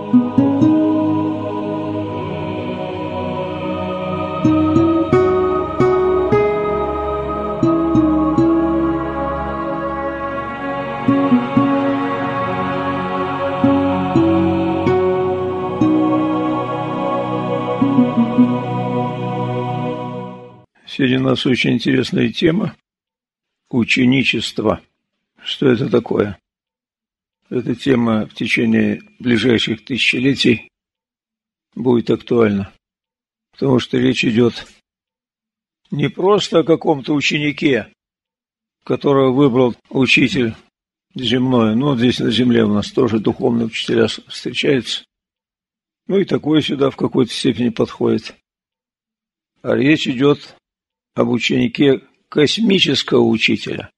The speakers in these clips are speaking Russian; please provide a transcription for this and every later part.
Сегодня у нас очень интересная тема – ученичество. Что это такое? Эта тема в течение ближайших тысячелетий будет актуальна, потому что речь идет не просто о каком-то ученике, которого выбрал учитель земной. Ну, здесь на земле у нас тоже духовные учителя встречаются. Ну, и такое сюда в какой-то степени подходит. А речь идет об ученике космического учителя.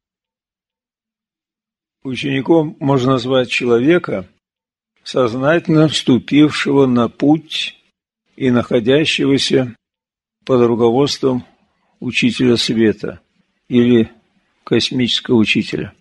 Учеником можно назвать человека, сознательно вступившего на путь и находящегося под руководством учителя света или космического учителя.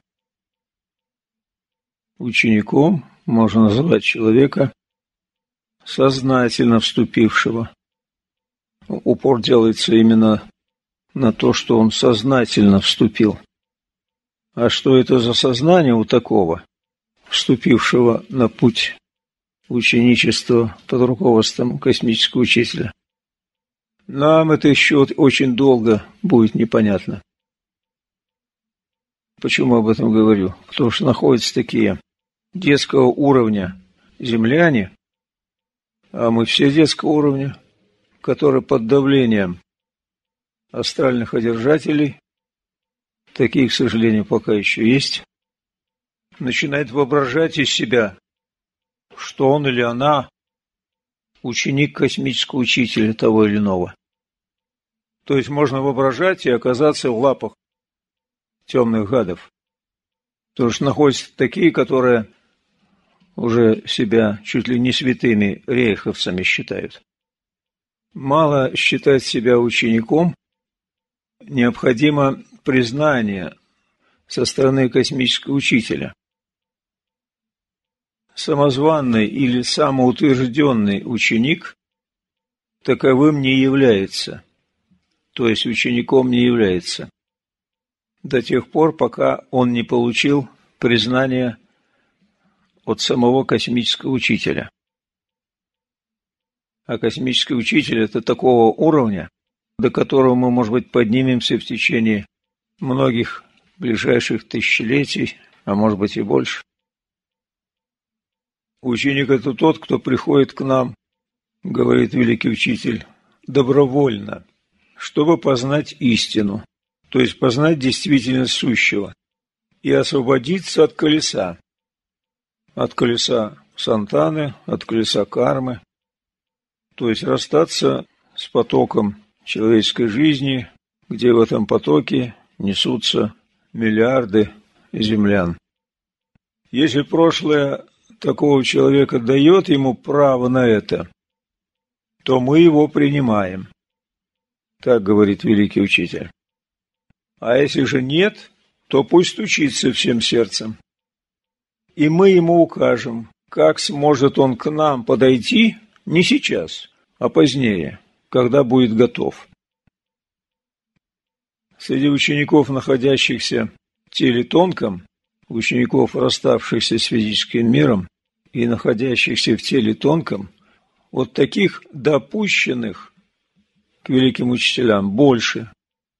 Учеником можно назвать человека, сознательно вступившего. Упор делается именно на то, что он сознательно вступил. А что это за сознание у такого, вступившего на путь ученичества под руководством космического учителя? Нам это еще очень долго будет непонятно. Почему об этом говорю? Потому что находятся такие детского уровня земляне, а мы все детского уровня, которые под давлением астральных одержателей, такие, к сожалению, пока еще есть, начинает воображать из себя, что он или она ученик космического учителя того или иного. То есть можно воображать и оказаться в лапах темных гадов. Потому что находятся такие, которые уже себя чуть ли не святыми рейховцами считают. Мало считать себя учеником, необходимо признание со стороны космического учителя. Самозванный или самоутвержденный ученик таковым не является, то есть учеником не является, до тех пор, пока он не получил признание от самого космического учителя. А космический учитель – это такого уровня, до которого мы, может быть, поднимемся в течение многих ближайших тысячелетий, а может быть и больше. Ученик – это тот, кто приходит к нам, говорит великий учитель, добровольно, чтобы познать истину, то есть познать действительность сущего и освободиться от колеса сантаны, от колеса кармы, то есть расстаться с потоком человеческой жизни, где в этом потоке несутся миллиарды землян. Если прошлое такого человека дает ему право на это, то мы его принимаем. Так говорит великий учитель. А если же нет, то пусть стучится всем сердцем. И мы ему укажем, как сможет он к нам подойти не сейчас, а позднее, когда будет готов. Среди учеников, находящихся в теле тонком, учеников, расставшихся с физическим миром и находящихся в теле тонком, вот таких допущенных к великим учителям больше.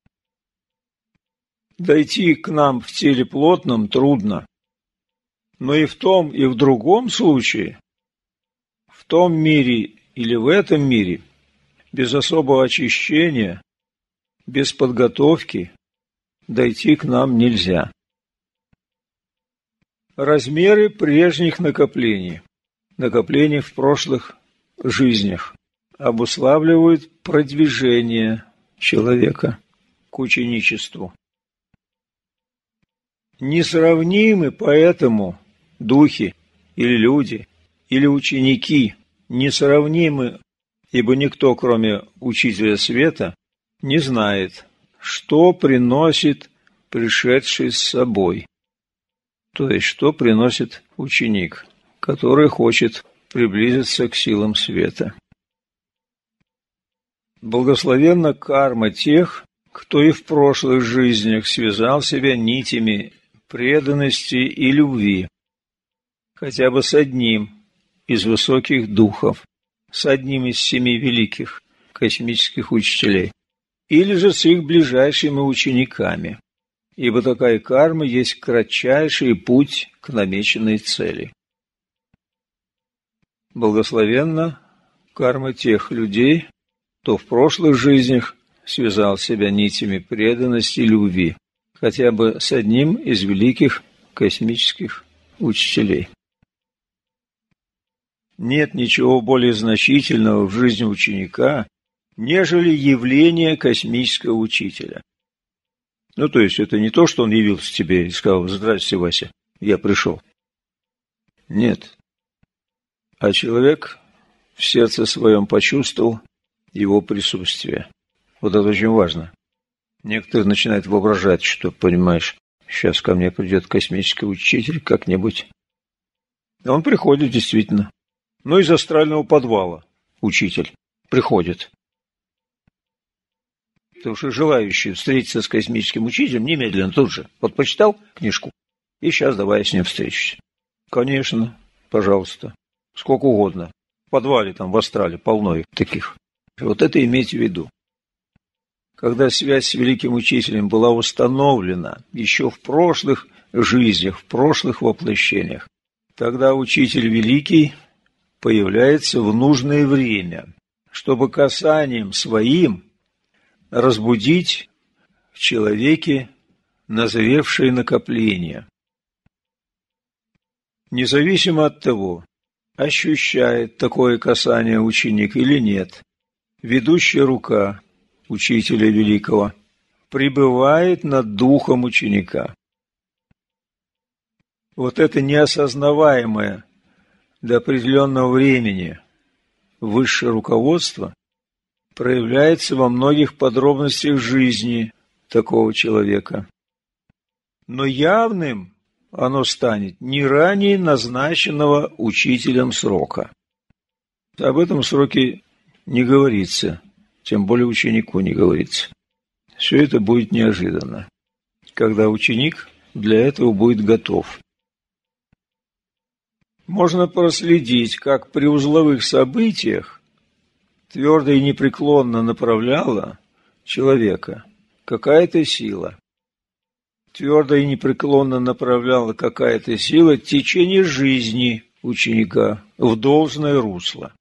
Дойти к нам в теле плотном трудно, но и в том, и в другом случае, в том мире или в этом мире, без особого очищения, без подготовки, дойти к нам нельзя. Размеры прежних накоплений в прошлых жизнях обуславливают продвижение человека к ученичеству. Несравнимы поэтому духи или люди, или ученики, несравнимы, ибо никто, кроме Учителя Света, не знает, что приносит пришедший с собой. То есть, что приносит ученик, который хочет приблизиться к силам света. Благословенна карма тех, кто и в прошлых жизнях связал себя нитями преданности и любви, хотя бы с одним из высоких духов, с одним из 7 великих космических учителей, или же с их ближайшими учениками, ибо такая карма есть кратчайший путь к намеченной цели. Благословенна карма тех людей, кто в прошлых жизнях связал себя нитями преданности и любви, хотя бы с одним из великих космических учителей. Нет ничего более значительного в жизни ученика, нежели явление космического учителя. То есть, это не то, что он явился тебе и сказал: «Здрасте, Вася, я пришел». Нет. А человек в сердце своем почувствовал его присутствие. Вот это очень важно. Некоторые начинают воображать, что, понимаешь, сейчас ко мне придет космический учитель как-нибудь. А он приходит действительно. Из астрального подвала учитель приходит. Потому что желающий встретиться с космическим учителем немедленно тут же. Вот почитал книжку, и сейчас давай я с ним встречусь. Конечно, пожалуйста, сколько угодно. В подвале там в астрале полно их таких. Вот это имейте в виду. Когда связь с великим учителем была установлена еще в прошлых жизнях, в прошлых воплощениях, тогда учитель великий появляется в нужное время, чтобы касанием своим разбудить в человеке назревшие накопления. Независимо от того, ощущает такое касание ученик или нет, ведущая рука учителя великого пребывает над духом ученика. Вот это неосознаваемое до определенного времени высшее руководство проявляется во многих подробностях жизни такого человека. Но явным оно станет не ранее назначенного учителем срока. Об этом сроке не говорится, тем более ученику не говорится. Все это будет неожиданно, когда ученик для этого будет готов. Можно проследить, как при узловых событиях твердо и непреклонно направляла человека какая-то сила. Твердо и непреклонно направляла какая-то сила течение жизни ученика в должное русло.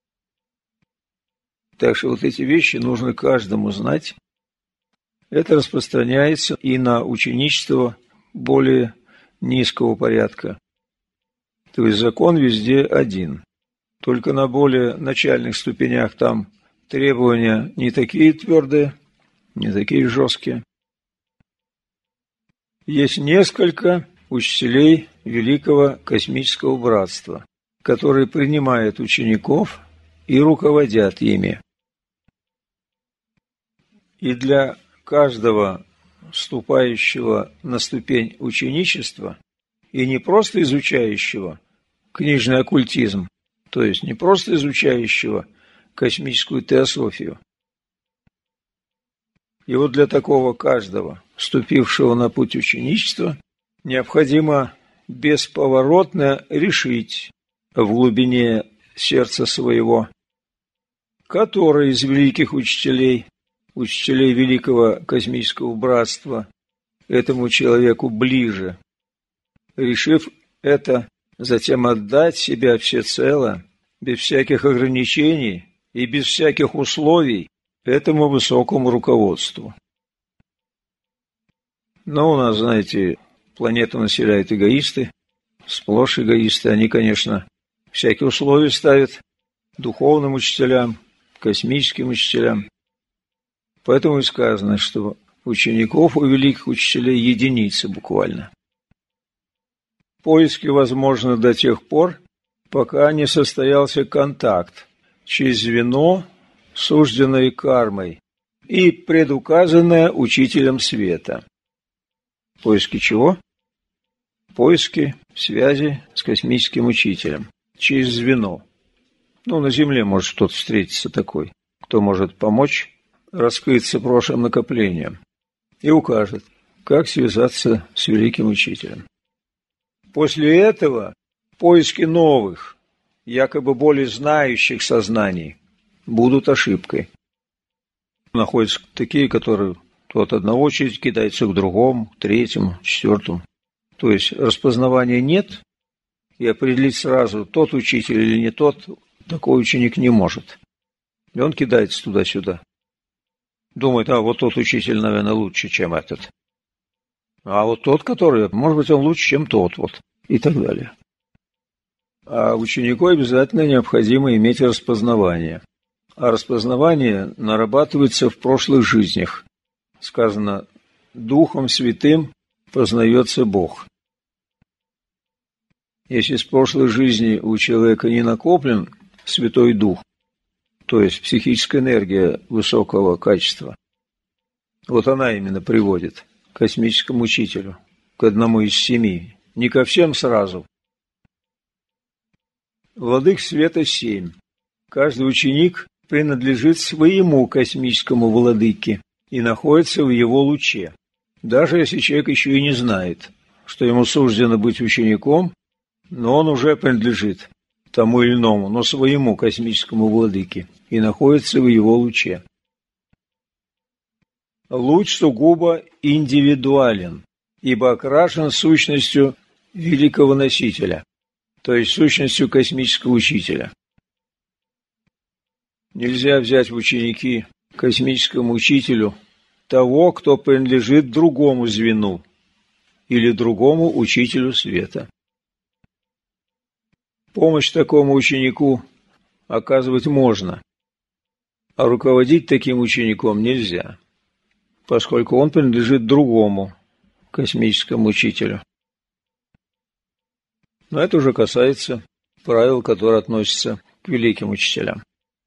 Так что вот эти вещи нужно каждому знать. Это распространяется и на ученичество более низкого порядка. То есть закон везде один. Только на более начальных ступенях там требования не такие твердые, не такие жесткие. Есть несколько учителей Великого Космического Братства, которые принимают учеников и руководят ими. И для каждого вступающего на ступень ученичества, и не просто изучающего книжный оккультизм, то есть не просто изучающего космическую теософию. И вот для такого каждого, вступившего на путь ученичества, необходимо бесповоротно решить в глубине сердца своего, который из великих учителей Великого Космического Братства, этому человеку ближе. Решив это, затем отдать себя всецело, без всяких ограничений и без всяких условий, этому высокому руководству. Но у нас, знаете, планету населяют эгоисты, сплошь эгоисты. Они, конечно, всякие условия ставят духовным учителям, космическим учителям. Поэтому и сказано, что учеников у великих учителей единицы буквально. Поиски возможны до тех пор, пока не состоялся контакт через звено, сужденное кармой и предуказанное учителем света. Поиски чего? Поиски связи с космическим учителем. через звено. На Земле может кто-то встретиться такой, кто может помочь раскрыться прошлым накоплением и укажет, как связаться с великим учителем. После этого поиски новых, якобы более знающих сознаний будут ошибкой. Находятся такие, которые от одного учителя кидаются к другому, к третьему, четвертому. То есть распознавания нет, и определить сразу, тот учитель или не тот, такой ученик не может. И он кидается туда-сюда. Думает, вот тот учитель, наверное, лучше, чем этот. А вот тот, который, может быть, он лучше, чем тот, и так далее. А ученику обязательно необходимо иметь распознавание. А распознавание нарабатывается в прошлых жизнях. Сказано, Духом Святым познается Бог. Если с прошлой жизни у человека не накоплен Святой Дух, то есть психическая энергия высокого качества, она именно приводит к космическому учителю, к одному из 7, не ко всем сразу. Владык света 7. Каждый ученик принадлежит своему космическому владыке и находится в его луче. Даже если человек еще и не знает, что ему суждено быть учеником, но он уже принадлежит тому или иному, но своему космическому владыке и находится в его луче. Луч сугубо индивидуален, ибо окрашен сущностью великого носителя, то есть сущностью космического учителя. Нельзя взять в ученики космическому учителю того, кто принадлежит другому звену или другому учителю света. Помощь такому ученику оказывать можно, а руководить таким учеником нельзя, поскольку он принадлежит другому космическому учителю. Но это уже касается правил, которые относятся к великим учителям.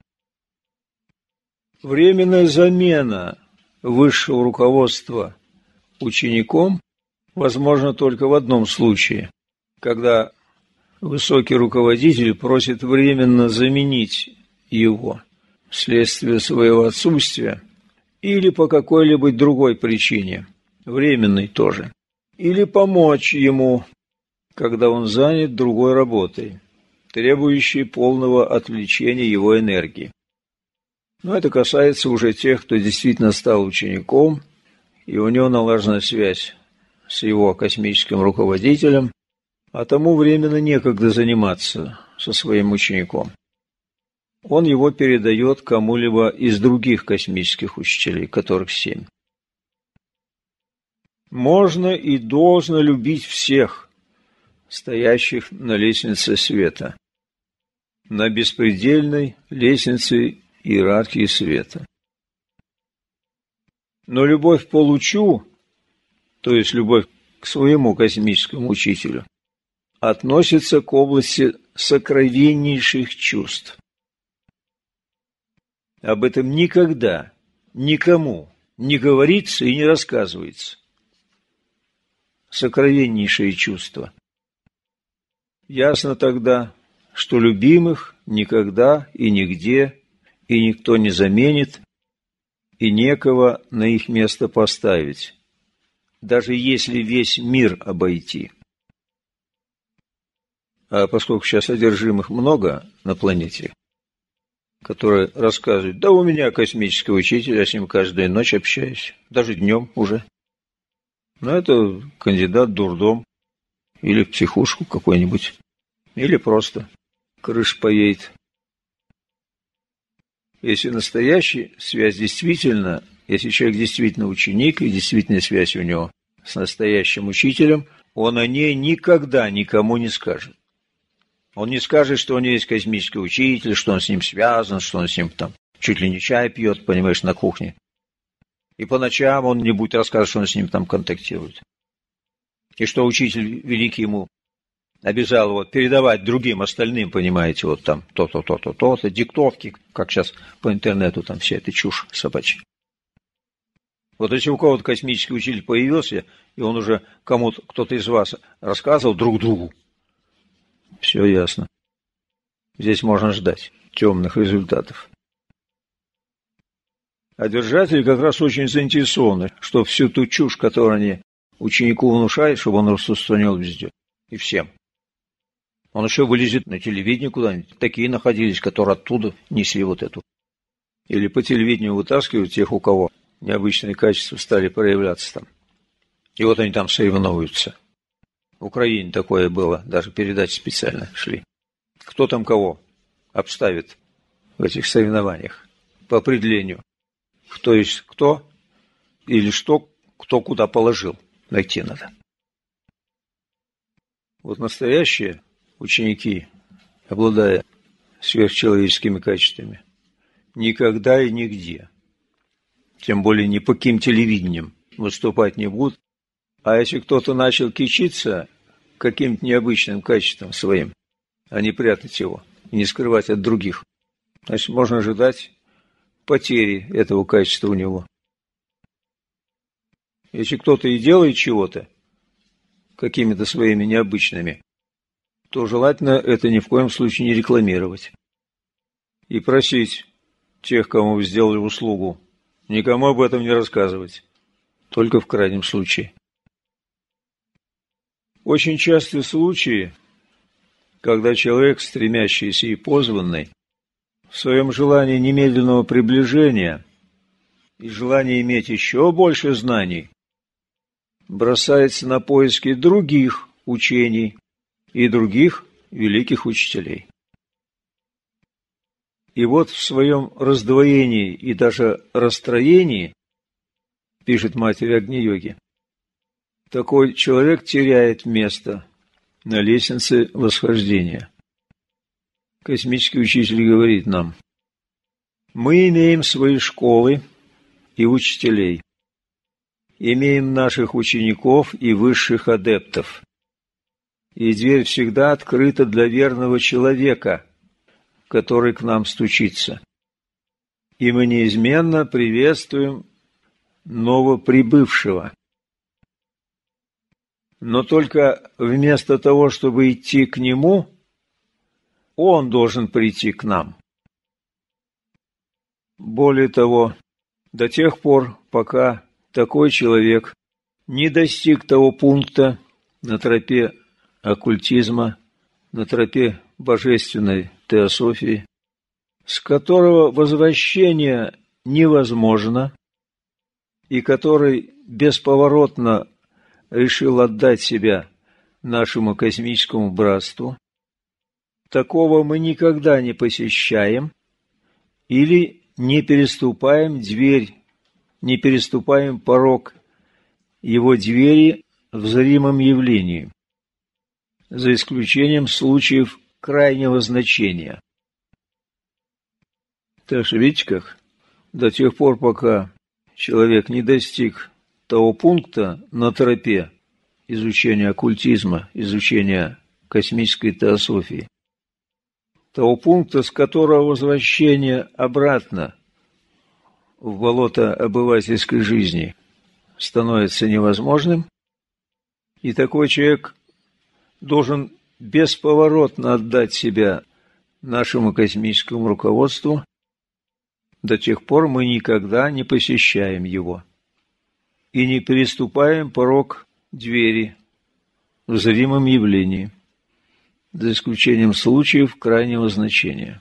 Временная замена высшего руководства учеником возможна только в одном случае, когда высокий руководитель просит временно заменить его вследствие своего отсутствия или по какой-либо другой причине, временной тоже, или помочь ему, когда он занят другой работой, требующей полного отвлечения его энергии. Но это касается уже тех, кто действительно стал учеником, и у него налажена связь с его космическим руководителем, а тому временно некогда заниматься со своим учеником. Он его передает кому-либо из других космических учителей, которых 7. Можно и должно любить всех, стоящих на лестнице света, на беспредельной лестнице иерархии света. Но любовь по лучу, то есть любовь к своему космическому учителю, относится к области сокровеннейших чувств. Об этом никогда никому не говорится и не рассказывается. Сокровеннейшие чувства. Ясно тогда, что любимых никогда и нигде и никто не заменит, и некого на их место поставить, даже если весь мир обойти. А поскольку сейчас одержимых много на планете, которые рассказывают, да у меня космический учитель, я с ним каждую ночь общаюсь, даже днем уже. Но это кандидат в дурдом, или в психушку какой-нибудь, или просто крыша поедет. Если настоящая связь действительно, если человек действительно ученик, и действительно связь у него с настоящим учителем, он о ней никогда никому не скажет. Он не скажет, что у него есть космический учитель, что он с ним связан, что он с ним там чуть ли не чай пьет, понимаешь, на кухне. И по ночам он не будет рассказывать, что он с ним там контактирует. И что учитель великий ему обязал его передавать другим, остальным, понимаете, вот там то-то, диктовки, как сейчас по интернету там вся эта чушь собачья. Вот если у кого-то космический учитель появился, и он уже кому-то, кто-то из вас рассказывал друг другу, все ясно. здесь можно ждать темных результатов. А держатели как раз очень заинтересованы, что всю ту чушь, которую они ученику внушают, чтобы он распространял везде и всем. Он еще вылезет на телевидение куда-нибудь. Такие находились, которые оттуда несли вот эту. Или по телевидению вытаскивают тех, у кого необычные качества стали проявляться там. И вот они там соревнуются. В Украине такое было, даже передачи специально шли. Кто там кого обставит в этих соревнованиях по определению. Кто есть кто или что, кто куда положил. Найти надо. Вот настоящие ученики, обладая сверхчеловеческими качествами, никогда и нигде, тем более ни по каким телевидениям, выступать не будут. А если кто-то начал кичиться каким-то необычным качеством своим, а не прятать его и не скрывать от других, значит, можно ожидать потери этого качества у него. Если кто-то и делает чего-то какими-то своими необычными, то желательно это ни в коем случае не рекламировать. И просить тех, кому вы сделали услугу, никому об этом не рассказывать. Только в крайнем случае. Очень частые случаи, когда человек, стремящийся и позванный, в своем желании немедленного приближения и желании иметь еще больше знаний, бросается на поиски других учений и других великих учителей. И вот в своем раздвоении и даже расстроении, пишет Матерь Агни-йоги, такой человек теряет место на лестнице восхождения. Космический учитель говорит нам: мы имеем свои школы и учителей, имеем наших учеников и высших адептов, и дверь всегда открыта для верного человека, который к нам стучится. И мы неизменно приветствуем новоприбывшего. Но только вместо того, чтобы идти к нему, он должен прийти к нам. Более того, до тех пор, пока такой человек не достиг того пункта на тропе оккультизма, на тропе божественной теософии, с которого возвращение невозможно, и который бесповоротно решил отдать себя нашему космическому братству, такого мы никогда не посещаем или не переступаем дверь, не переступаем порог его двери в зримом явлении, за исключением случаев крайнего значения. Так что, видите как, до тех пор, пока человек не достиг того пункта на тропе изучения оккультизма, изучения космической теософии, того пункта, с которого возвращение обратно в болото обывательской жизни становится невозможным, и такой человек должен бесповоротно отдать себя нашему космическому руководству. До тех пор мы никогда не посещаем его и не переступаем порог двери в зримом явлении, за исключением случаев крайнего значения.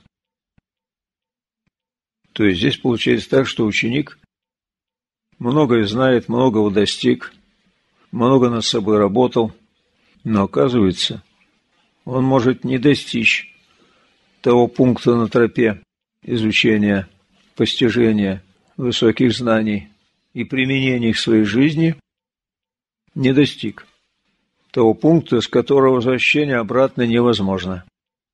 То есть здесь получается так, что ученик многое знает, многого достиг, много над собой работал, но оказывается, он может не достичь того пункта на тропе изучения, постижения высоких знаний и применения их в своей жизни, не достиг того пункта, с которого возвращение обратно невозможно.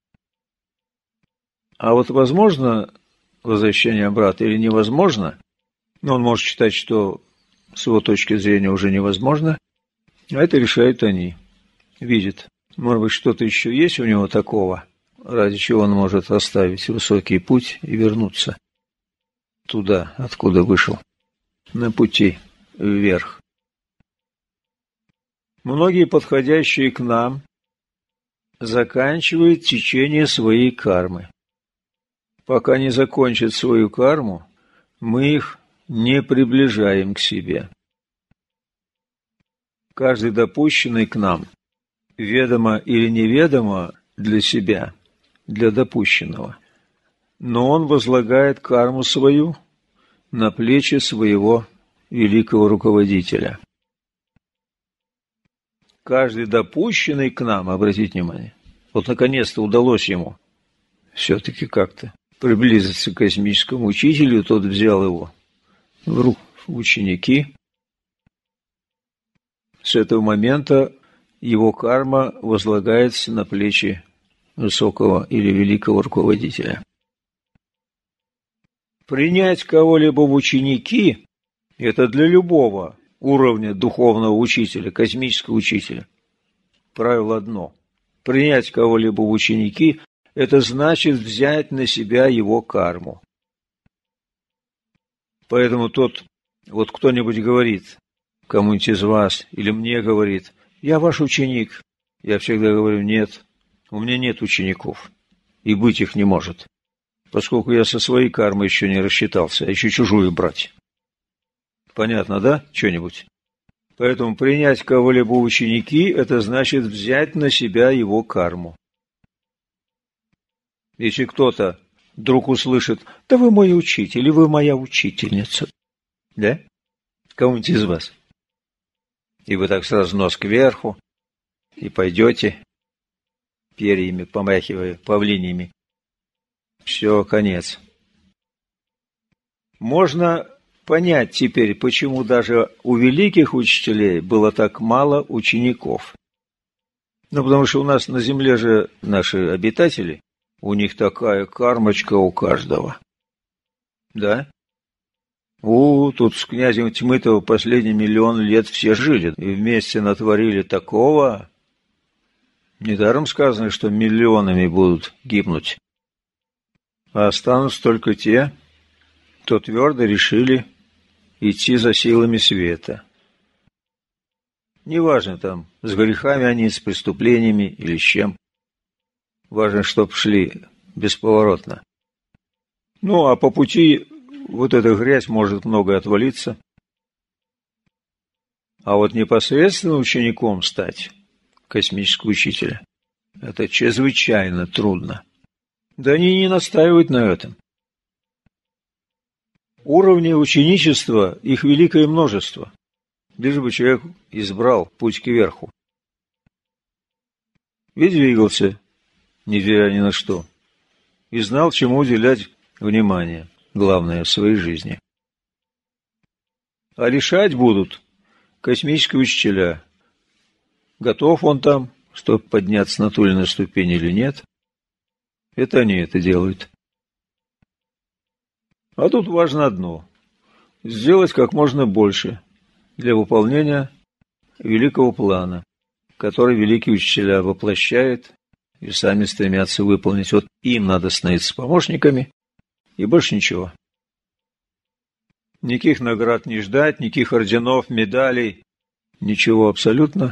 А вот возможно возвращение обратно или невозможно, но он может считать, что с его точки зрения уже невозможно, а это решают они. Видят, может быть, что-то еще есть у него такого, ради чего он может оставить высокий путь и вернуться туда, откуда вышел, на пути вверх. Многие подходящие к нам заканчивает течение своей кармы. Пока не закончат свою карму, мы их не приближаем к себе. Каждый допущенный к нам, ведомо или неведомо для себя, для допущенного, но он возлагает карму свою на плечи своего великого руководителя. Каждый допущенный к нам, обратите внимание, вот наконец-то удалось ему все-таки как-то приблизиться к космическому учителю, тот взял его в ученики. С этого момента его карма возлагается на плечи высокого или великого руководителя. Принять кого-либо в ученики – это для любого уровня духовного учителя, космического учителя. Правило одно. Принять кого-либо в ученики – это значит взять на себя его карму. Поэтому вот кто-нибудь говорит, кому-нибудь из вас, или мне говорит, я ваш ученик. Я всегда говорю, нет, у меня нет учеников, и быть их не может, поскольку я со своей кармой еще не рассчитался, а еще чужую брать. Понятно, да, что-нибудь? Поэтому принять кого-либо в ученики – это значит взять на себя его карму. Если кто-то вдруг услышит, да вы мой учитель, или вы моя учительница, да? Кому-нибудь из вас. И вы так сразу нос кверху, и пойдете, перьями помахивая, павлиньями. Все, конец. Можно понять теперь, почему даже у великих учителей было так мало учеников. Ну, потому что у нас на земле же наши обитатели, у них такая кармочка у каждого. Да? Тут с князем Тьмы-то последние 1 000 000 лет все жили, и вместе натворили такого. Недаром сказано, что миллионами будут гибнуть. А останутся только те, кто твердо решили идти за силами света. Неважно там, с грехами они, с преступлениями или с чем. Важно, чтоб шли бесповоротно. Ну, а по пути вот эта грязь может много отвалиться. А вот непосредственно учеником стать космического учителя – это чрезвычайно трудно. Да они не настаивают на этом. Уровни ученичества, их великое множество, лишь бы человек избрал путь кверху. Ведь двигался, невзирая ни на что, и знал, чему уделять внимание, главное в своей жизни. А решать будут космические учителя. Готов он там, чтобы подняться на ту или иную ступень или нет. Это они это делают. А тут важно одно – сделать как можно больше для выполнения великого плана, который великие учителя воплощают и сами стремятся выполнить. Вот им надо становиться помощниками, и больше ничего. Никаких наград не ждать, никаких орденов, медалей, ничего абсолютно.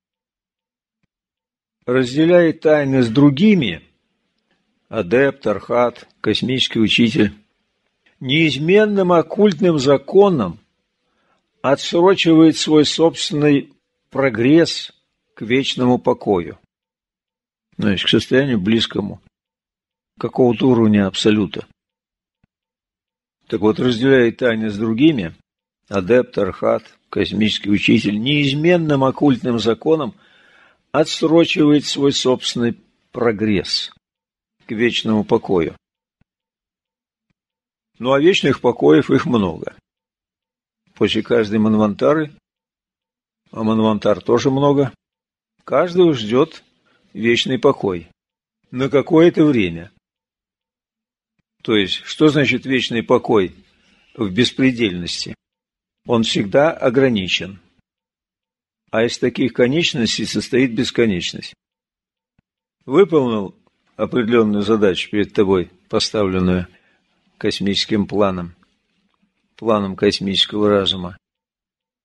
Разделяя тайны с другими, адепт, архат, космический учитель, неизменным оккультным законом отсрочивает свой собственный прогресс к вечному покою, то есть к состоянию близкому какого-то уровня абсолюта. Так вот, разделяя тайны с другими, адепт, архат, космический учитель, неизменным оккультным законом отсрочивает свой собственный прогресс к вечному покою. Ну, а вечных покоев их много. После каждой манвантары, а манвантар тоже много, каждого ждет вечный покой. На какое-то время. То есть, что значит вечный покой в беспредельности? Он всегда ограничен. А из таких конечностей состоит бесконечность. Выполнил определенную задачу перед тобой, поставленную космическим планом космического разума,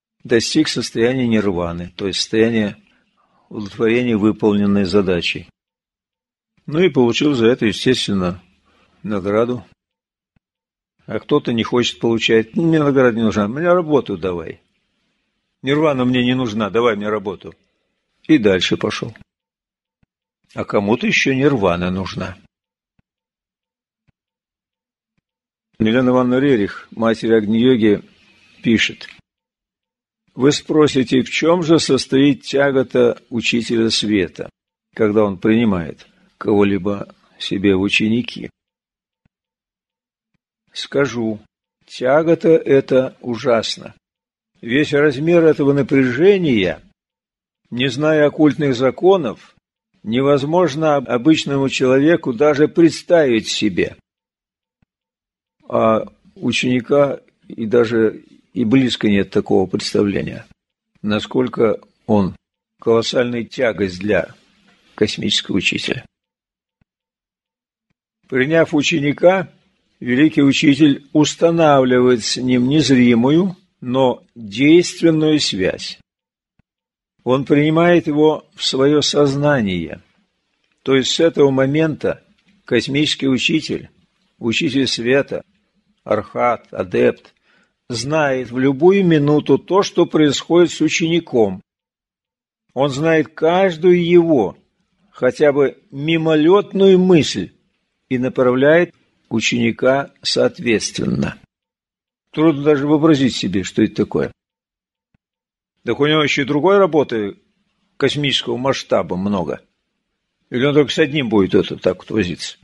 достиг состояния нирваны, то есть состояния удовлетворения выполненной задачи. Ну и получил за это, естественно, награду. А кто-то не хочет получать. Мне награда не нужна, мне работу давай. Нирвана мне не нужна, давай мне работу. И дальше пошел. А кому-то еще нирвана нужна. Елена Ивановна Рерих, матерь Агни-йоги, пишет. Вы спросите, в чем же состоит тягота учителя света, когда он принимает кого-либо себе в ученики? Скажу, тягота это ужасно. Весь размер этого напряжения, не зная оккультных законов, невозможно обычному человеку даже представить себе. А ученика и даже и близко нет такого представления, насколько он колоссальная тягость для космического учителя. Приняв ученика, великий учитель устанавливает с ним незримую, но действенную связь. Он принимает его в свое сознание. То есть с этого момента космический учитель, учитель света, архат, адепт, знает в любую минуту то, что происходит с учеником. Он знает каждую его, хотя бы мимолетную мысль и направляет ученика соответственно. Трудно даже вообразить себе, что это такое. Так у него еще и другой работы космического масштаба много. Или он только с одним будет так вот возиться?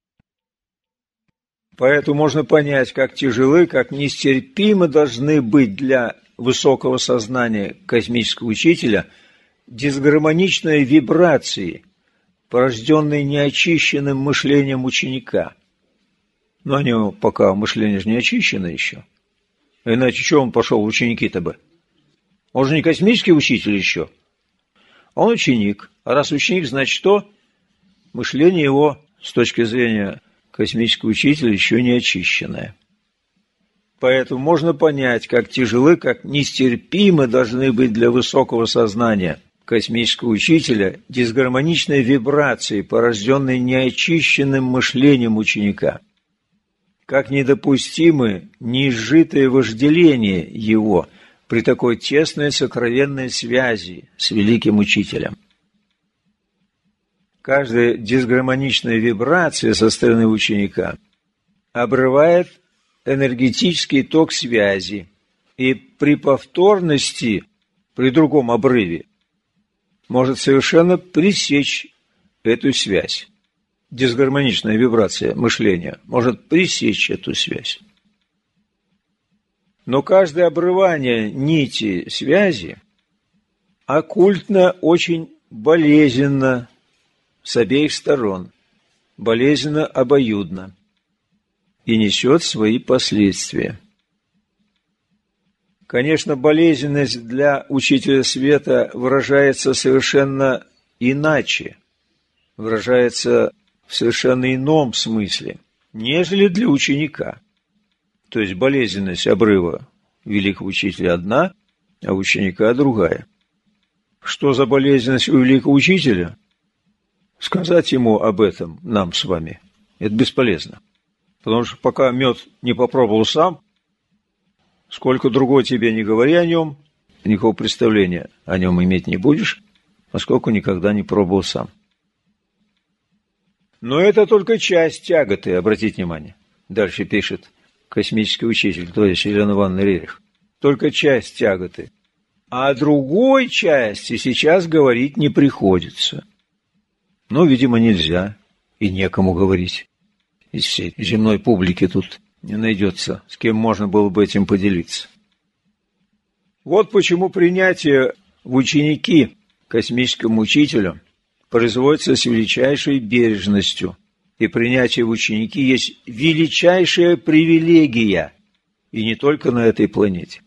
Поэтому можно понять, как тяжелы, как нестерпимы должны быть для высокого сознания космического учителя дисгармоничные вибрации, порожденные неочищенным мышлением ученика. Но у него пока мышление же не очищено еще. Иначе что он пошел в ученики-то бы? Он же не космический учитель еще. Он ученик. А раз ученик, значит что? Мышление его с точки зрения космического учителя еще не очищенное. Поэтому можно понять, как тяжелы, как нестерпимы должны быть для высокого сознания космического учителя дисгармоничные вибрации, порожденные неочищенным мышлением ученика. Как недопустимы неизжитое вожделение его при такой тесной сокровенной связи с великим учителем. Каждая дисгармоничная вибрация со стороны ученика обрывает энергетический ток связи, и при повторности, при другом обрыве, может совершенно пресечь эту связь. Дисгармоничная вибрация мышления может пресечь эту связь. Но каждое обрывание нити связи оккультно очень болезненно с обеих сторон, болезненно обоюдно и несет свои последствия. Конечно, болезненность для учителя света выражается совершенно иначе, выражается в совершенно ином смысле, нежели для ученика. То есть болезненность обрыва великого учителя одна, а ученика другая. Что за болезненность у великого учителя? Сказать ему об этом нам с вами – это бесполезно. Потому что пока мед не попробовал сам, сколько другой тебе не говори о нем, никакого представления о нем иметь не будешь, поскольку никогда не пробовал сам. Но это только часть тяготы, обратите внимание. Дальше пишет космический учитель, то есть Елена Ивановна Рерих. Только часть тяготы. А о другой части сейчас говорить не приходится. Но, видимо, нельзя и некому говорить. Из всей земной публики тут не найдется, с кем можно было бы этим поделиться. Вот почему принятие в ученики космическому учителю производится с величайшей бережностью, и принятие в ученики есть величайшая привилегия, и не только на этой планете.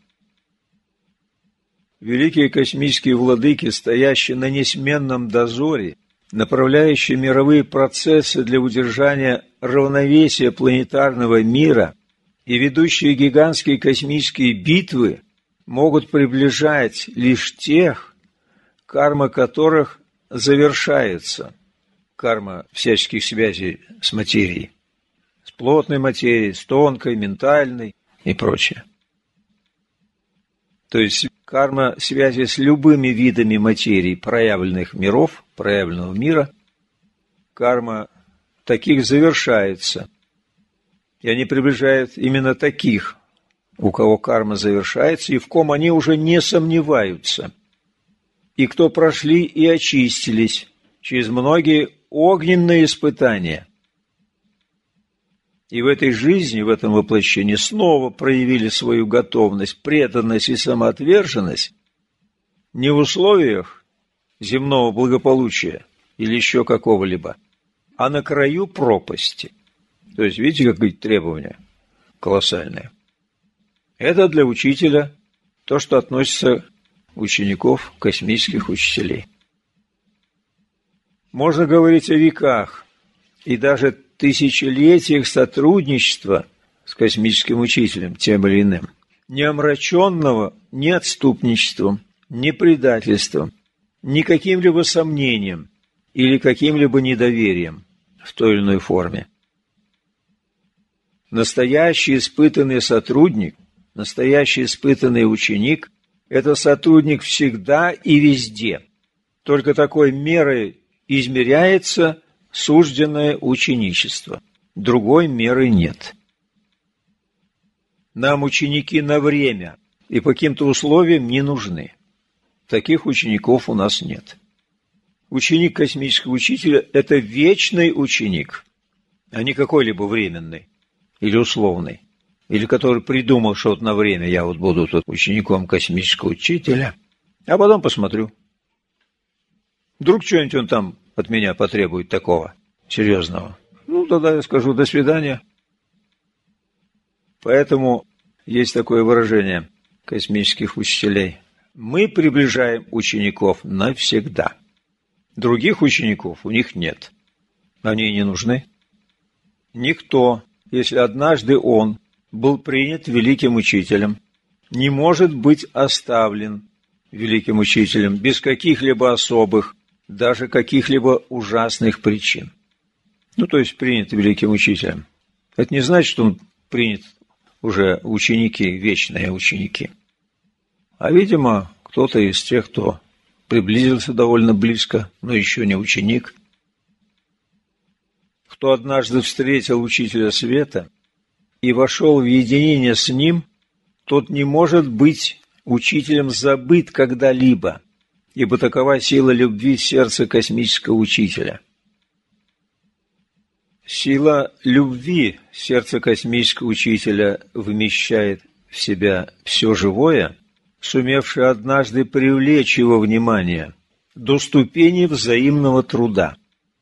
Великие космические владыки, стоящие на несменном дозоре, направляющие мировые процессы для удержания равновесия планетарного мира и ведущие гигантские космические битвы, могут приближать лишь тех, карма которых завершается, карма всяческих связей с материей. С плотной материей, с тонкой, ментальной и прочее. То есть карма связи с любыми видами материи проявленных миров, проявленного мира, карма таких завершается. И они приближают именно таких, у кого карма завершается, и в ком они уже не сомневаются. И кто прошли и очистились через многие огненные испытания. И в этой жизни, в этом воплощении снова проявили свою готовность, преданность и самоотверженность не в условиях земного благополучия или еще какого-либо, а на краю пропасти. То есть, видите, какие требования колоссальные. Это для учителя то, что относится учеников, космических учителей. Можно говорить о веках и даже тысячелетиях сотрудничества с космическим учителем, тем или иным, не омраченного ни отступничеством, ни предательством, ни каким-либо сомнением или каким-либо недоверием в той или иной форме. Настоящий испытанный сотрудник, настоящий испытанный ученик – это сотрудник всегда и везде. Только такой мерой измеряется сужденное ученичество. Другой меры нет. Нам ученики на время и по каким-то условиям не нужны. Таких учеников у нас нет. Ученик космического учителя – это вечный ученик, а не какой-либо временный или условный, или который придумал, что вот на время я вот буду тут учеником космического учителя, а потом посмотрю. Вдруг что-нибудь он там от меня потребует такого серьезного. Ну, тогда я скажу «до свидания». Поэтому есть такое выражение космических учителей. Мы приближаем учеников навсегда. Других учеников у них нет. Они и не нужны. Никто, если однажды он был принят великим учителем, не может быть оставлен великим учителем без каких-либо особых, даже каких-либо ужасных причин. Ну, то есть принят великим учителем. Это не значит, что он принят уже ученики, вечные ученики. А, видимо, кто-то из тех, кто приблизился довольно близко, но еще не ученик, кто однажды встретил учителя света и вошел в единение с ним, тот не может быть учителем забыт когда-либо, ибо такова сила любви в сердце космического учителя. Сила любви в сердце космического учителя вмещает в себя все живое, сумевшее однажды привлечь его внимание до ступени взаимного труда.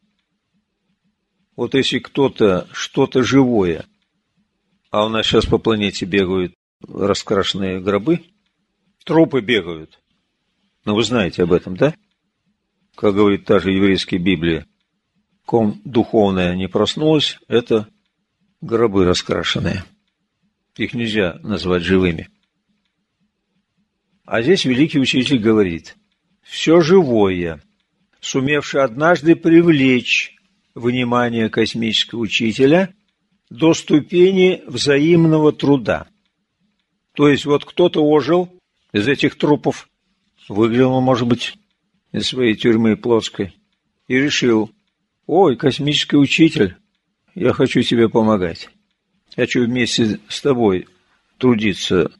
Вот если кто-то что-то живое, а у нас сейчас по планете бегают раскрашенные гробы, трупы бегают. Но вы знаете об этом, да? Как говорит та же еврейская Библия, ком духовное не проснулось, это гробы раскрашенные. Их нельзя назвать живыми. А здесь великий учитель говорит, все живое, сумевшее однажды привлечь внимание космического учителя до ступени взаимного труда. То есть вот кто-то ожил из этих трупов, выглянул, может быть, из своей тюрьмы плотской и решил: ой, космический учитель, я хочу тебе помогать. Хочу вместе с тобой трудиться.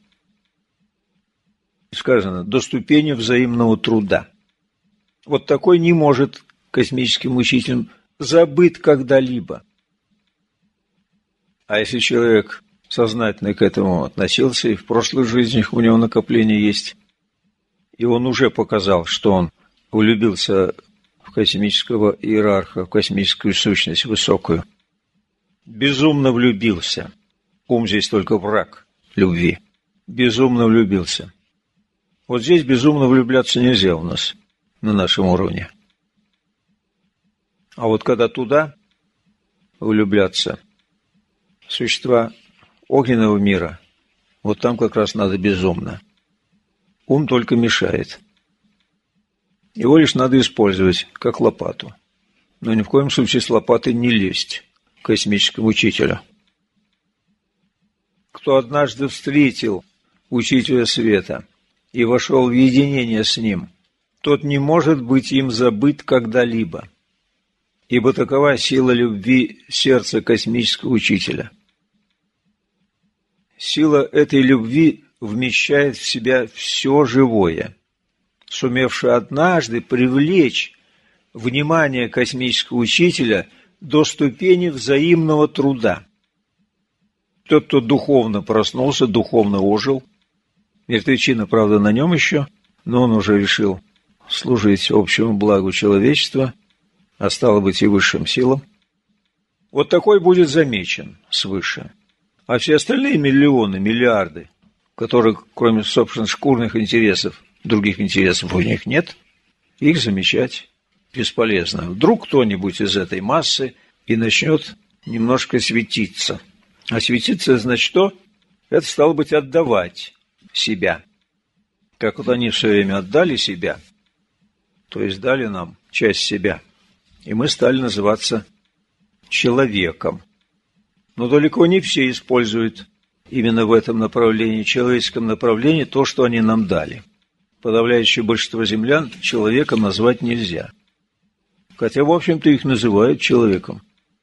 Сказано, до ступени взаимного труда. Вот такой не может космическим учителем забыт когда-либо. А если человек сознательно к этому относился, и в прошлых жизнях у него накопление есть, и он уже показал, что он влюбился в космического иерарха, в космическую сущность высокую, безумно влюбился. Ум здесь только враг любви. Безумно влюбился. Вот здесь безумно влюбляться нельзя у нас, на нашем уровне. А вот когда туда влюбляться, существа огненного мира, вот там как раз надо безумно. Ум только мешает. Его лишь надо использовать, как лопату. но ни в коем случае с лопатой не лезть к космическому учителю. Кто однажды встретил учителя света и вошел в единение с ним, тот не может быть им забыт когда-либо, ибо такова сила любви сердца космического учителя. Сила этой любви вмещает в себя все живое, сумевшее однажды привлечь внимание космического учителя до ступени взаимного труда. Тот, кто духовно проснулся, духовно ожил, мертвечина, правда, на нем еще, но он уже решил служить общему благу человечества, а стало быть и высшим силам. Вот такой будет замечен свыше. А все остальные миллионы, миллиарды, которых, кроме, собственно, шкурных интересов, других интересов у них нет, их замечать бесполезно. Вдруг кто-нибудь из этой массы и начнет немножко светиться. А светиться, значит, что? Это, стало быть, отдавать себя. Как вот они все время отдали себя, то есть дали нам часть себя, и мы стали называться человеком. Но далеко не все используют именно в этом направлении, человеческом направлении, то, что они нам дали. Подавляющее большинство землян человеком назвать нельзя. Хотя, в общем-то, их называют человеком.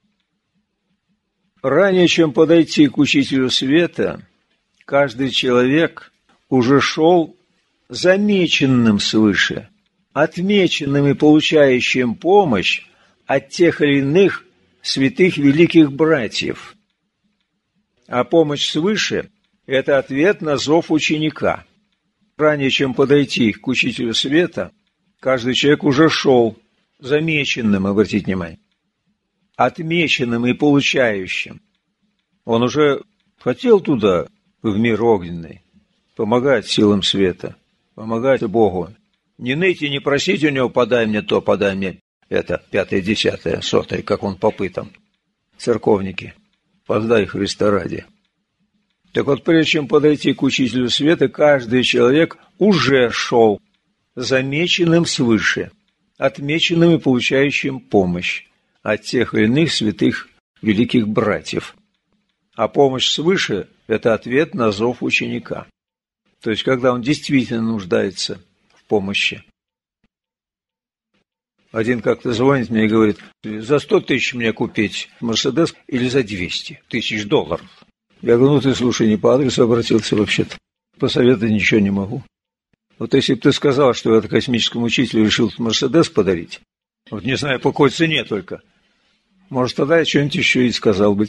Ранее, чем подойти к учителю света, каждый человек уже шел замеченным свыше, отмеченным и получающим помощь от тех или иных святых великих братьев. А помощь свыше – это ответ на зов ученика. Ранее, чем подойти к учителю света, каждый человек уже шел замеченным, обратите внимание, отмеченным и получающим. Он уже хотел туда, в мир огненный, помогать силам света, помогать Богу. Не ныть и не просить у него: подай мне то, подай мне это, 5-е, 10-е, 100-е, как он попытам. Церковники, поздай Христа ради. Так вот, прежде чем подойти к учителю света, каждый человек уже шел замеченным свыше, отмеченным и получающим помощь от тех или иных святых великих братьев. А помощь свыше – это ответ на зов ученика. То есть, когда он действительно нуждается в помощи. Один как-то звонит мне и говорит: за 100 тысяч мне купить Мерседес или за 200 тысяч долларов? Я говорю: ну ты слушай, не по адресу обратился вообще-то. Посоветовать ничего не могу. Вот если бы ты сказал, что это космическому учителю решил Мерседес подарить, вот не знаю, по какой цене только, может, тогда я что-нибудь еще и сказал бы.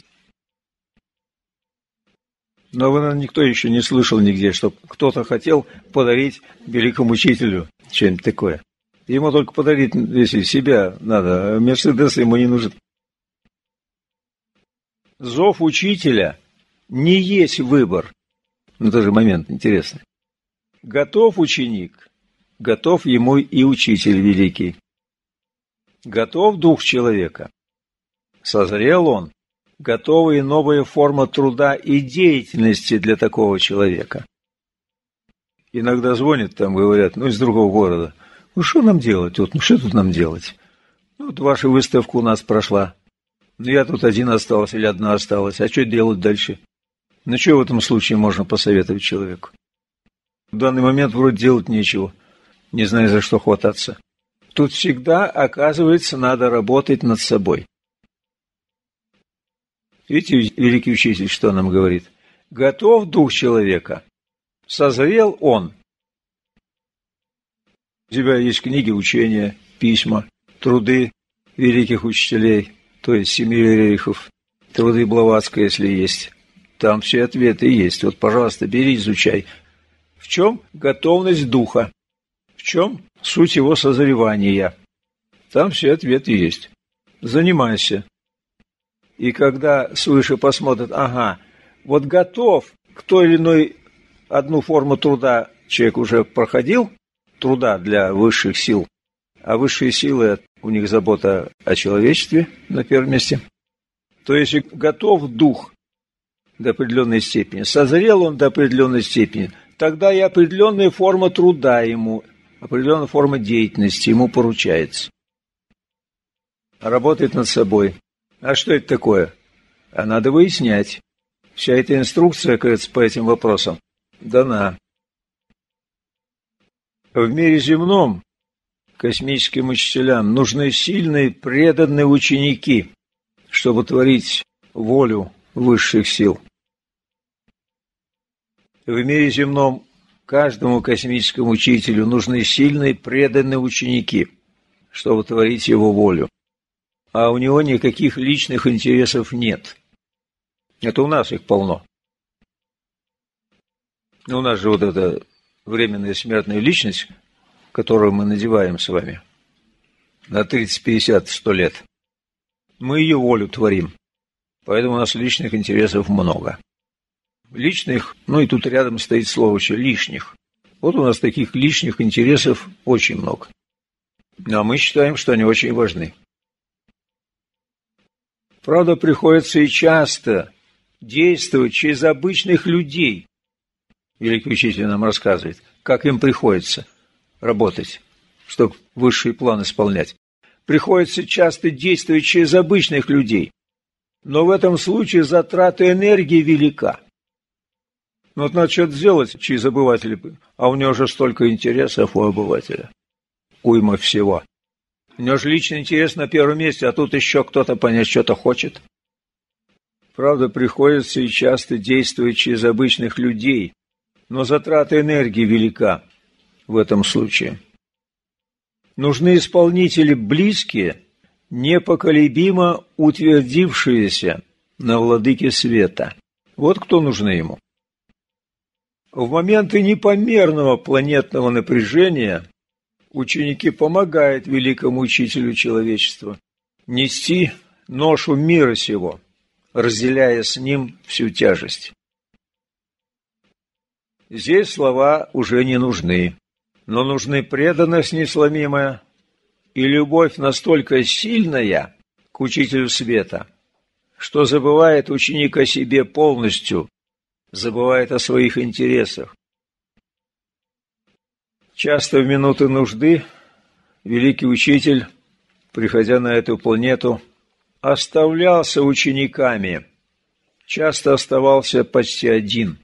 Но, наверное, никто еще не слышал нигде, что кто-то хотел подарить великому учителю что-нибудь такое. Ему только подарить, если себя надо, а Мерседес ему не нужен. Зов учителя не есть выбор. Ну, тоже момент интересный. Готов ученик, готов ему и учитель великий. Готов дух человека. Созрел он, готова и новая форма труда и деятельности для такого человека. Иногда звонят, там говорят, ну, из другого города: ну, что нам делать? Вот, ну, что тут нам делать? Ну, вот ваша выставка у нас прошла. Ну, я тут один остался или одна осталась. А что делать дальше? Ну, что в этом случае можно посоветовать человеку? В данный момент вроде делать нечего. Не знаю, за что хвататься. Тут всегда, оказывается, надо работать над собой. Видите, великий учитель что нам говорит? Готов дух человека, созрел он. У тебя есть книги, учения, письма, труды великих учителей, то есть 7 рейхов, труды Блаватского, если есть. Там все ответы есть. Вот, пожалуйста, бери, изучай. В чем готовность духа? В чем суть его созревания? Там все ответы есть. Занимайся. И когда свыше посмотрят: ага, вот готов к той или иной одну форму труда человек уже проходил, труда для высших сил, а высшие силы, у них забота о человечестве на первом месте, то если готов дух до определенной степени, созрел он до определенной степени, тогда и определенная форма труда ему, определенная форма деятельности ему поручается. работает над собой. А что это такое? А надо выяснять. Вся эта инструкция, кажется, по этим вопросам дана. В мире земном космическим учителям нужны сильные, преданные ученики, чтобы творить волю высших сил. В мире земном каждому космическому учителю нужны сильные, преданные ученики, чтобы творить его волю. А у него никаких личных интересов нет. Это у нас их полно. У нас же вот эта временная смертная личность, которую мы надеваем с вами на 30, 50, 100 лет, мы ее волю творим. Поэтому у нас личных интересов много. Личных, и тут рядом стоит слово еще лишних. Вот у нас таких личных интересов очень много. А мы считаем, что они очень важны. Правда, приходится и часто действовать через обычных людей. Великий учитель нам рассказывает, как им приходится работать, чтобы высший план исполнять. Приходится часто действовать через обычных людей. Но в этом случае затрата энергии велика. Вот надо что-то сделать через обывателя, а у него же столько интересов у обывателя. Уйма всего. У него же личный интерес на первом месте, а тут еще кто-то понять что-то хочет. Правда, приходится и часто действовать через обычных людей, но затрата энергии велика в этом случае. Нужны исполнители близкие, непоколебимо утвердившиеся на владыке света. Вот кто нужны ему. В моменты непомерного планетного напряжения ученики помогают великому учителю человечества нести ношу мира сего, разделяя с ним всю тяжесть. Здесь слова уже не нужны, но нужны преданность несломимая и любовь настолько сильная к учителю света, что забывает ученик о себе полностью, забывает о своих интересах. Часто в минуты нужды великий учитель, приходя на эту планету, оставлялся учениками, часто оставался почти один.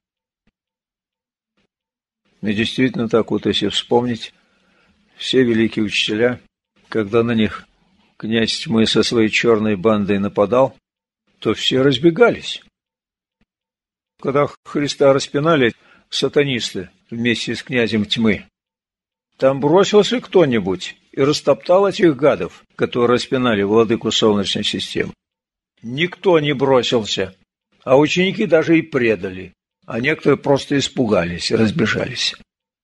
И действительно так вот, если вспомнить, все великие учителя, когда на них князь тьмы со своей черной бандой нападал, то все разбегались. Когда Христа распинали сатанисты вместе с князем тьмы, там бросился кто-нибудь и растоптал этих гадов, которые распинали владыку Солнечной системы. Никто не бросился, а ученики даже и предали, а некоторые просто испугались и разбежались.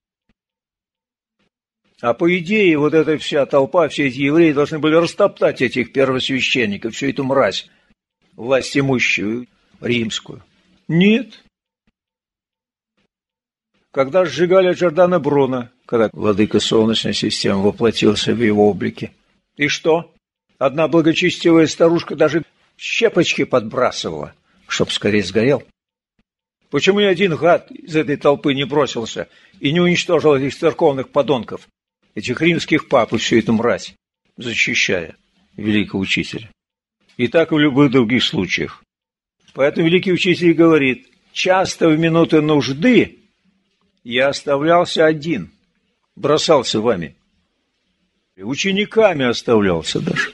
А по идее, вот эта вся толпа, все эти евреи должны были растоптать этих первосвященников, всю эту мразь, власть имущую, римскую. Нет. Когда сжигали Джордано Бруно, когда владыка Солнечной системы воплотился в его облике. И что? Одна благочестивая старушка даже щепочки подбрасывала, чтоб скорее сгорел. Почему ни один гад из этой толпы не бросился и не уничтожил этих церковных подонков, этих римских пап и всю эту мразь, защищая великого учителя? И так и в любых других случаях. Поэтому великий учитель говорит, часто в минуты нужды я оставлялся один, бросался вами. Учениками оставлялся даже.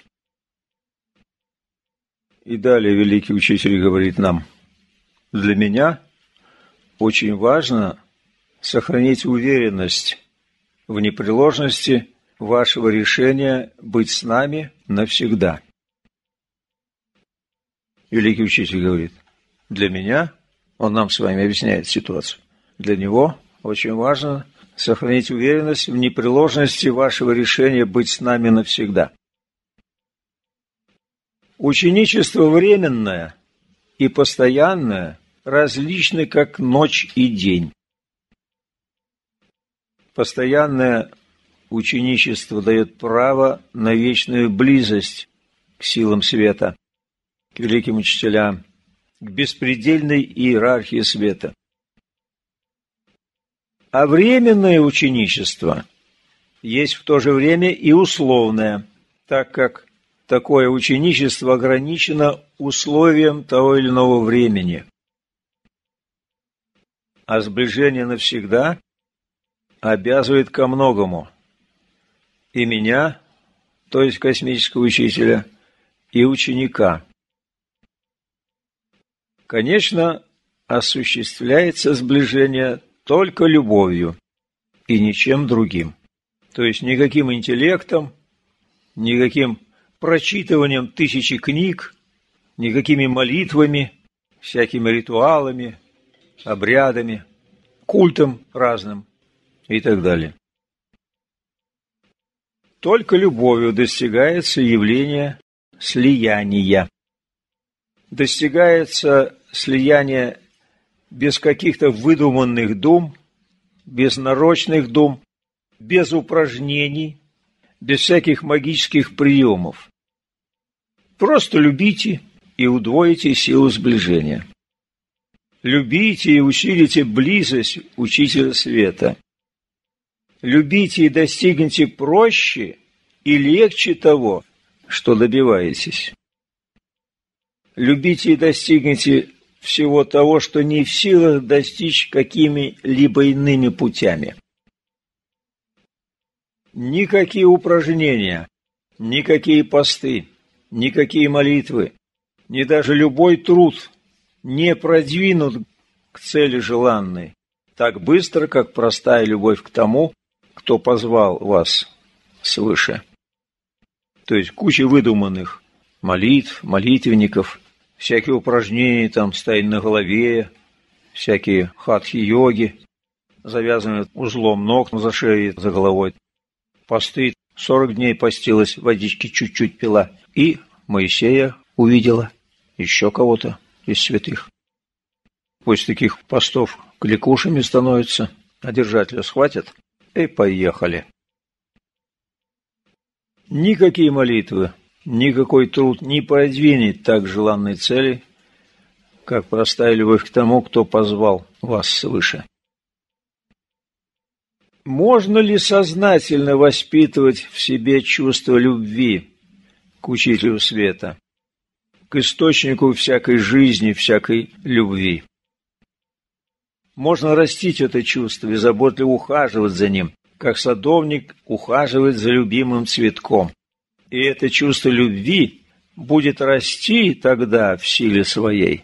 И далее великий учитель говорит нам, для меня очень важно сохранить уверенность в непреложности вашего решения быть с нами навсегда. Великий учитель говорит, для меня, он нам с вами объясняет ситуацию, для него очень важно сохранить уверенность в непреложности вашего решения быть с нами навсегда. Ученичество временное и постоянное различны, как ночь и день. Постоянное ученичество дает право на вечную близость к силам света, к великим учителям, к беспредельной иерархии света. А временное ученичество есть в то же время и условное, так как такое ученичество ограничено условием того или иного времени. А сближение навсегда обязывает ко многому. И меня, то есть космического учителя, и ученика. Конечно, осуществляется сближение только любовью и ничем другим. То есть никаким интеллектом, никаким прочитыванием тысячи книг, никакими молитвами, всякими ритуалами, обрядами, культом разным и так далее. Только любовью достигается явление слияния. Достигается слияние без каких-то выдуманных дум, без нарочных дум, без упражнений, без всяких магических приемов. Просто любите и удвоите силу сближения. Любите и усилите близость Учителя Света. Любите и достигните проще и легче того, что добиваетесь. Любите и достигните всего того, что не в силах достичь какими-либо иными путями. Никакие упражнения, никакие посты, никакие молитвы, ни даже любой труд не продвинут к цели желанной так быстро, как простая любовь к тому, кто позвал вас свыше. То есть куча выдуманных молитв, молитвенников, всякие упражнения, там, стоять на голове, всякие хатхи-йоги, завязанные узлом ног за шеей, за головой. Посты, 40 дней постилась, водички чуть-чуть пила. И Моисея увидела, еще кого-то из святых. После таких постов кликушами становятся, а держателя схватят и поехали. Никакие молитвы, никакой труд не продвинет так желанной цели, как простая любовь к тому, кто позвал вас свыше. Можно ли сознательно воспитывать в себе чувство любви к Учителю Света, к источнику всякой жизни, всякой любви? Можно растить это чувство и заботливо ухаживать за ним, как садовник ухаживает за любимым цветком. И это чувство любви будет расти тогда в силе своей.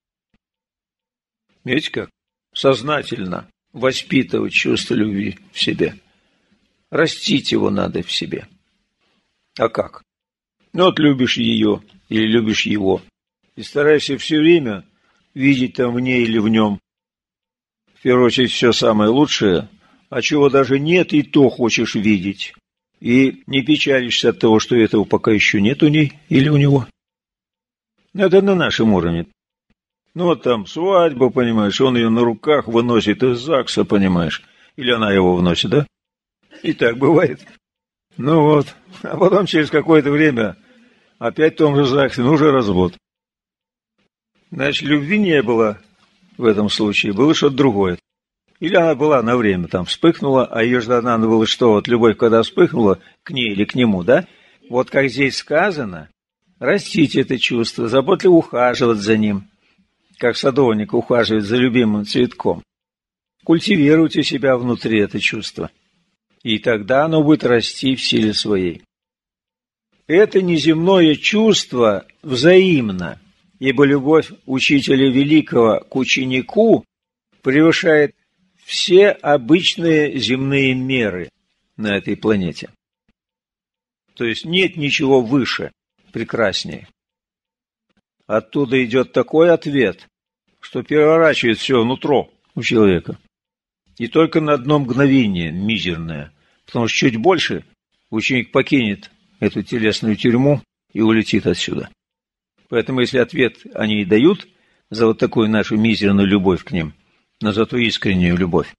Видите как? Сознательно воспитывать чувство любви в себе. Растить его надо в себе. А как? Ну вот любишь ее или любишь его, и стараешься все время видеть там в ней или в нем, в первую очередь, все самое лучшее, а чего даже нет, и то хочешь видеть. И не печалишься от того, что этого пока еще нет у ней или у него. Это на нашем уровне. Ну вот там свадьба, понимаешь, он ее на руках выносит из ЗАГСа, понимаешь, или она его вносит, да? И так бывает. Ну вот, а потом через какое-то время опять в том же ЗАГСе, ну уже развод. Значит, любви не было в этом случае, было что-то другое. Или она была на время, там, вспыхнула, а ее же надо было что, вот любовь, когда вспыхнула к ней или к нему, да? Вот как здесь сказано, растите это чувство, заботливо ухаживать за ним, как садовник ухаживает за любимым цветком. Культивируйте у себя внутри это чувство, и тогда оно будет расти в силе своей. Это неземное чувство взаимно, ибо любовь учителя великого к ученику превышает все обычные земные меры на этой планете. То есть нет ничего выше, прекраснее. Оттуда идет такой ответ, что переворачивает все нутро у человека. И только на одно мгновение мизерное, потому что чуть больше ученик покинет эту телесную тюрьму и улетит отсюда. Поэтому если ответ они и дают за вот такую нашу мизерную любовь к ним, но зато искреннюю любовь,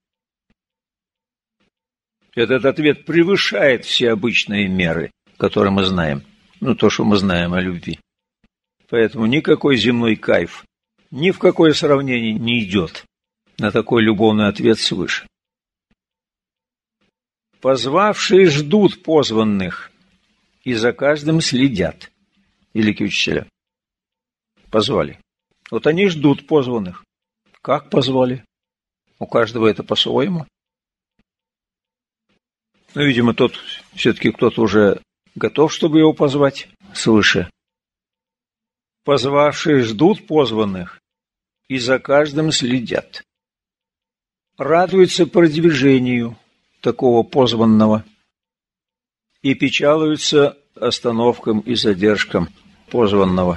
этот ответ превышает все обычные меры, которые мы знаем, ну то, что мы знаем о любви. Поэтому никакой земной кайф ни в какое сравнение не идет на такой любовный ответ свыше. Позвавшие ждут позванных, и за каждым следят. великие учителя. Позвали. Вот они ждут позванных. Как позвали? У каждого это по-своему. Ну, видимо, тот все-таки кто-то уже готов, чтобы его позвать свыше. Позвавшие ждут позванных и за каждым следят. Радуются продвижению такого позванного и печалуются остановкам и задержкам позванного.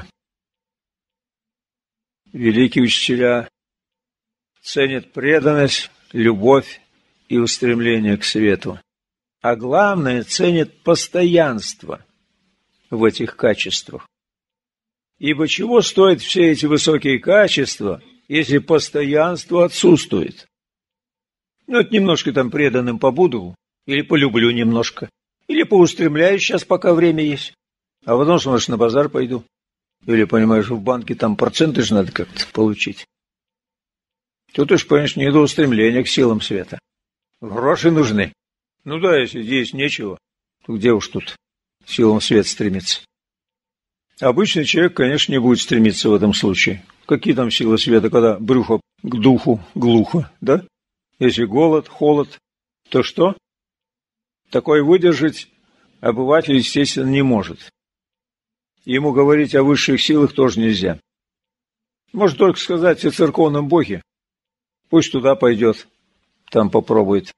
Великие учителя ценят преданность, любовь и устремление к свету, а главное, ценят постоянство в этих качествах. Ибо чего стоят все эти высокие качества, если постоянство отсутствует? Ну, это немножко там преданным побуду, или полюблю немножко, или поустремляюсь сейчас, пока время есть, а потом, может, на базар пойду. Или, понимаешь, в банке там проценты же надо как-то получить. Тут уж, конечно, не до устремления к силам света. Гроши нужны. Ну да, если здесь нечего, то где уж тут силам света стремиться? Обычный человек, конечно, не будет стремиться в этом случае. Какие там силы света, когда брюхо к духу глухо, да? Если голод, холод, то что? Такое выдержать обыватель, естественно, не может. Ему говорить о высших силах тоже нельзя. Может только сказать о церковном боге. Пусть туда пойдет, там попробует.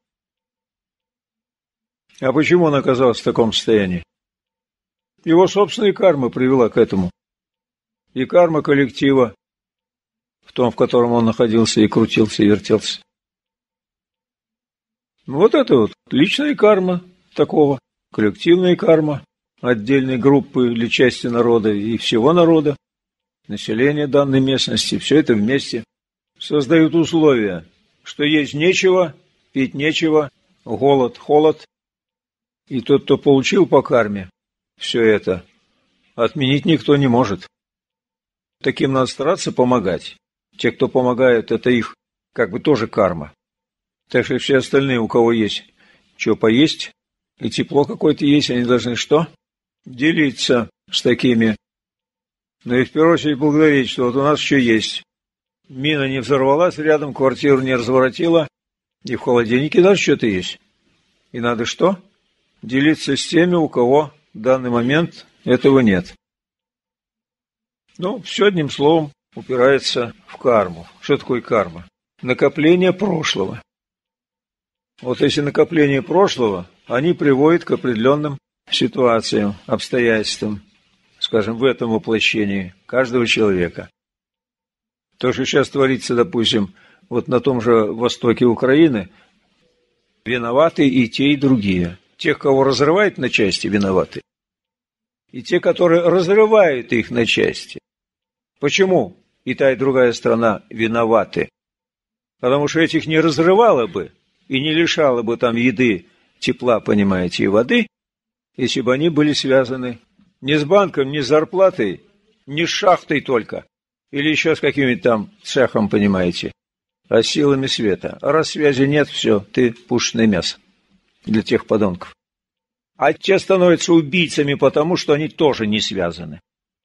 А почему он оказался в таком состоянии? Его собственная карма привела к этому. И карма коллектива, в том, в котором он находился и крутился, и вертелся. Вот это вот личная карма такого, коллективная карма отдельной группы или части народа и всего народа, населения данной местности, все это вместе создают условия, что есть нечего, пить нечего, голод, холод. И тот, кто получил по карме все это, отменить никто не может. Таким надо стараться помогать. Те, кто помогает, это их как бы тоже карма. Так что все остальные, у кого есть что поесть, и тепло какое-то есть, они должны что? Делиться с такими. Ну и в первую очередь благодарить, что вот у нас еще есть. Мина не взорвалась рядом, квартиру не разворотила, и в холодильнике даже что-то есть. И надо что? Делиться с теми, у кого в данный момент этого нет. Ну, все одним словом упирается в карму. Что такое карма? Накопление прошлого. Вот эти накопления прошлого, они приводят к определенным ситуациям, обстоятельствам, скажем, в этом воплощении каждого человека. То, что сейчас творится, допустим, вот на том же востоке Украины, виноваты и те, и другие. Тех, кого разрывают на части, виноваты. И те, которые разрывают их на части. Почему и та, и другая страна виноваты? Потому что этих не разрывало бы и не лишало бы там еды, тепла, понимаете, и воды, если бы они были связаны не с банком, не с зарплатой, не с шахтой только, или еще с каким-нибудь там цехом, понимаете, а с силами света. А раз связи нет, все, ты пушечное мясо для тех подонков. А те становятся убийцами, потому что они тоже не связаны.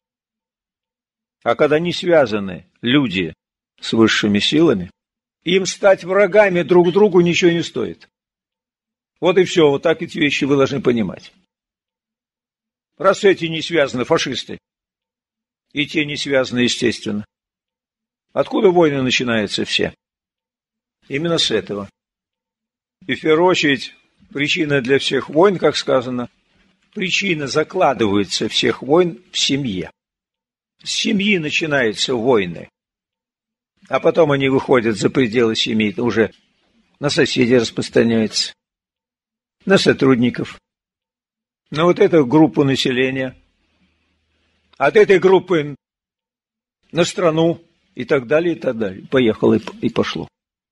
А когда не связаны люди с высшими силами, им стать врагами друг другу ничего не стоит. Вот и все, вот так эти вещи вы должны понимать. Раз эти не связаны, фашисты, и те не связаны, естественно. Откуда войны начинаются все? Именно с этого. И в первую очередь, причина для всех войн, как сказано, причина закладывается всех войн в семье. С семьи начинаются войны. А потом они выходят за пределы семьи, это уже на соседей распространяется, на сотрудников, на вот эту группу населения, от этой группы на страну и так далее, и так далее. Поехало и пошло.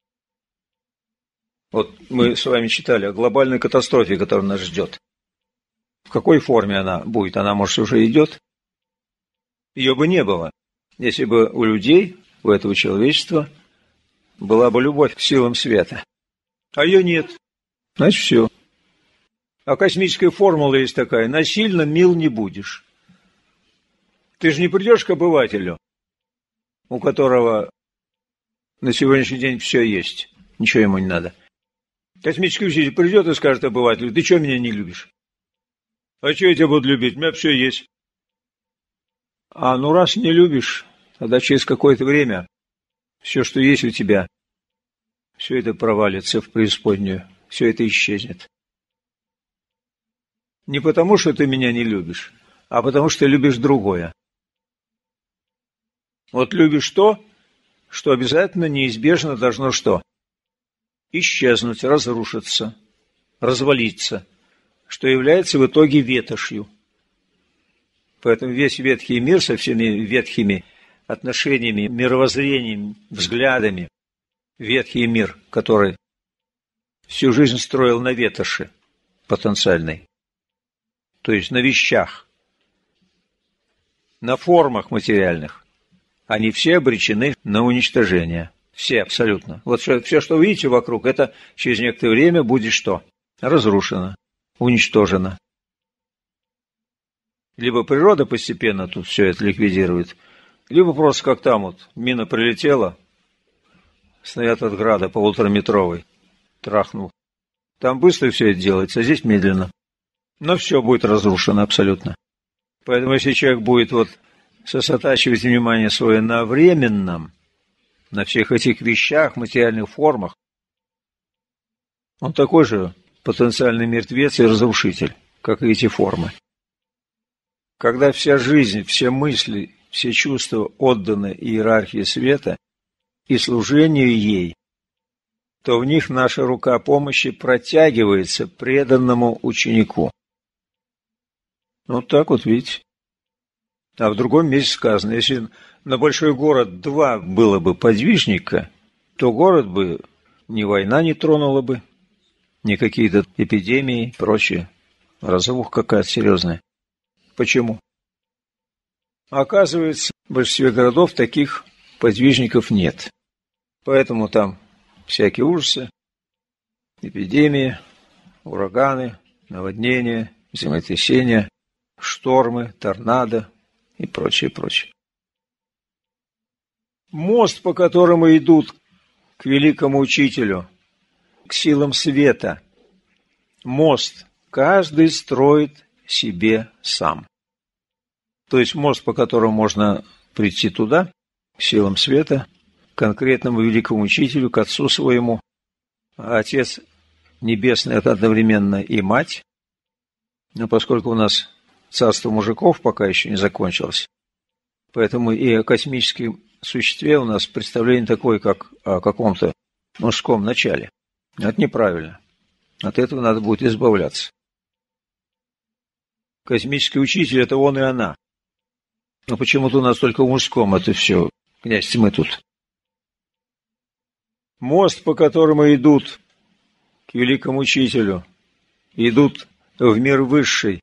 Вот мы с вами читали о глобальной катастрофе, которая нас ждет. В какой форме она будет? Она, может, уже идет? Ее бы не было, если бы у людей, у этого человечества, была бы любовь к силам света. А ее нет. Значит, все. А космическая формула есть такая: насильно мил не будешь. Ты же не придешь к обывателю, у которого на сегодняшний день все есть, ничего ему не надо. Космический учитель придет и скажет обывателю: ты что меня не любишь? А что я тебя буду любить? У меня все есть. Ну раз не любишь, тогда через какое-то время все, что есть у тебя, все это провалится в преисподнюю, все это исчезнет. Не потому, что ты меня не любишь, а потому, что любишь другое. Вот любишь то, что обязательно, неизбежно должно что? Исчезнуть, разрушиться, развалиться, что является в итоге ветошью. Поэтому весь ветхий мир со всеми ветхими отношениями, мировоззрениями, взглядами, ветхий мир, который всю жизнь строил на ветоши потенциальной, то есть на вещах, на формах материальных, они все обречены на уничтожение. Все абсолютно. Вот все, что вы видите вокруг, это через некоторое время будет что? Разрушено, уничтожено. Либо природа постепенно тут все это ликвидирует, либо просто как там вот мина прилетела, снаряд от града 1,5-метровый, трахнул. Там быстро все это делается, а здесь медленно. Но все будет разрушено абсолютно. Поэтому если человек будет вот сосредотачивать внимание свое на временном, на всех этих вещах, материальных формах, он такой же потенциальный мертвец и разрушитель, как и эти формы. Когда вся жизнь, все мысли, все чувства отданы иерархии света и служению ей, то в них наша рука помощи протягивается преданному ученику. Вот так вот, видите. А в другом месте сказано, если на большой город 2 было бы подвижника, то город бы ни война не тронула бы, ни какие-то эпидемии и прочее. Разруха какая-то серьезная. Почему? Оказывается, в большинстве городов таких подвижников нет. Поэтому там всякие ужасы, эпидемии, ураганы, наводнения, землетрясения, штормы, торнадо и прочее, прочее. Мост, по которому идут к великому учителю, к силам света, мост каждый строит себе сам. То есть мост, по которому можно прийти туда, к силам света, к конкретному великому учителю, к отцу своему. А Отец Небесный – это одновременно и мать. Но поскольку у нас царство мужиков пока еще не закончилось, поэтому и о космическом существе у нас представление такое, как о каком-то мужском начале. Это неправильно. От этого надо будет избавляться. Космический учитель – это он и она. Но почему-то у нас только в мужском это все, князь тьмы тут. Мост, по которому идут к великому учителю, идут в мир высший.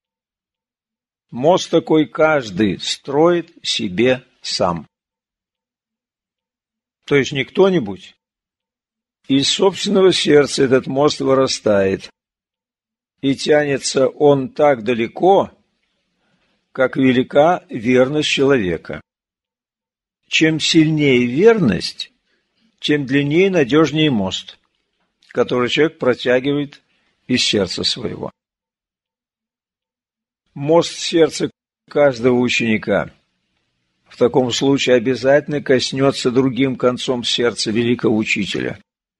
Мост такой каждый строит себе сам. То есть не кто-нибудь. Из собственного сердца этот мост вырастает. И тянется он так далеко, как велика верность человека. Чем сильнее верность, тем длиннее и надежнее мост, который человек протягивает из сердца своего. Мост сердца каждого ученика в таком случае обязательно коснется другим концом сердца великого учителя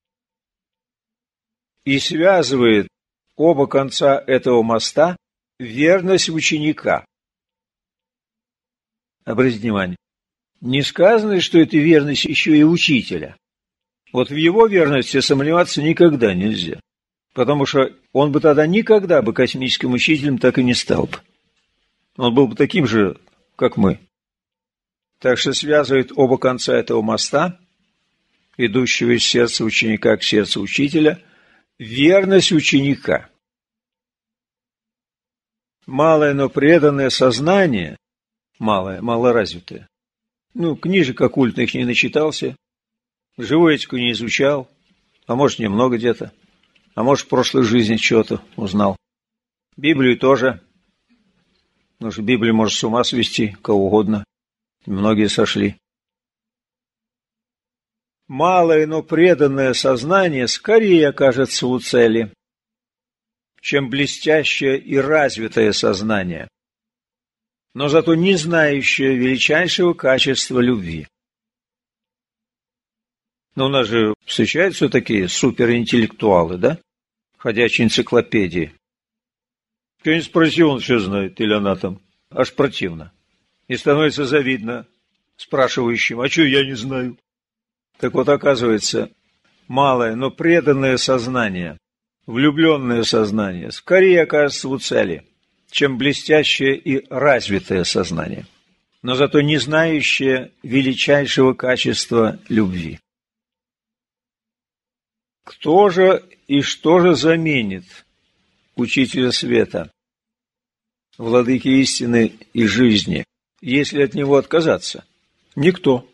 и связывает оба конца этого моста верность ученика. Обратите внимание, не сказано, что это верность еще и учителя. Вот в его верности сомневаться никогда нельзя, потому что он бы тогда никогда бы космическим учителем так и не стал бы. Он был бы таким же, как мы. Так что связывает оба конца этого моста, идущего из сердца ученика к сердцу учителя, верность ученика. Малое, но преданное сознание, малоразвитое, книжек оккультных не начитался, живую этику не изучал, а может, немного где-то, а может, в прошлой жизни что-то узнал. Библию тоже Потому что Библия может с ума свести кого угодно. Многие сошли. Малое, но преданное сознание скорее окажется у цели, чем блестящее и развитое сознание, но зато не знающее величайшего качества любви. Но у нас же встречаются такие суперинтеллектуалы, да? Ходячие энциклопедии. Кто-нибудь спросил, он все знает, или она там. Аж противно. И становится завидно спрашивающим, а что я не знаю? Так вот, оказывается, малое, но преданное сознание, влюбленное сознание, скорее окажется у цели, чем блестящее и развитое сознание, но зато не знающее величайшего качества любви. Кто же и что же заменит Учителя света, Владыки истины и жизни, если от него отказаться? Никто.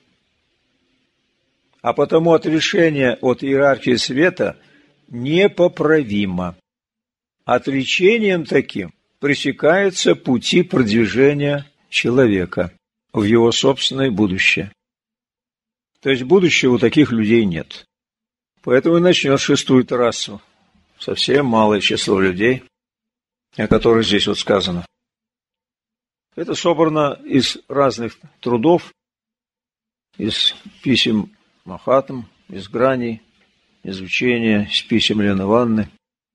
А потому отрешение от иерархии света непоправимо. Отречением таким пресекаются пути продвижения человека в его собственное будущее. То есть будущего у таких людей нет. Поэтому и начнет шестую трассу. Совсем малое число людей, о которых здесь вот сказано. Это собрано из разных трудов, из писем Махатм, из граней, из учения, из писем Лены Ивановны.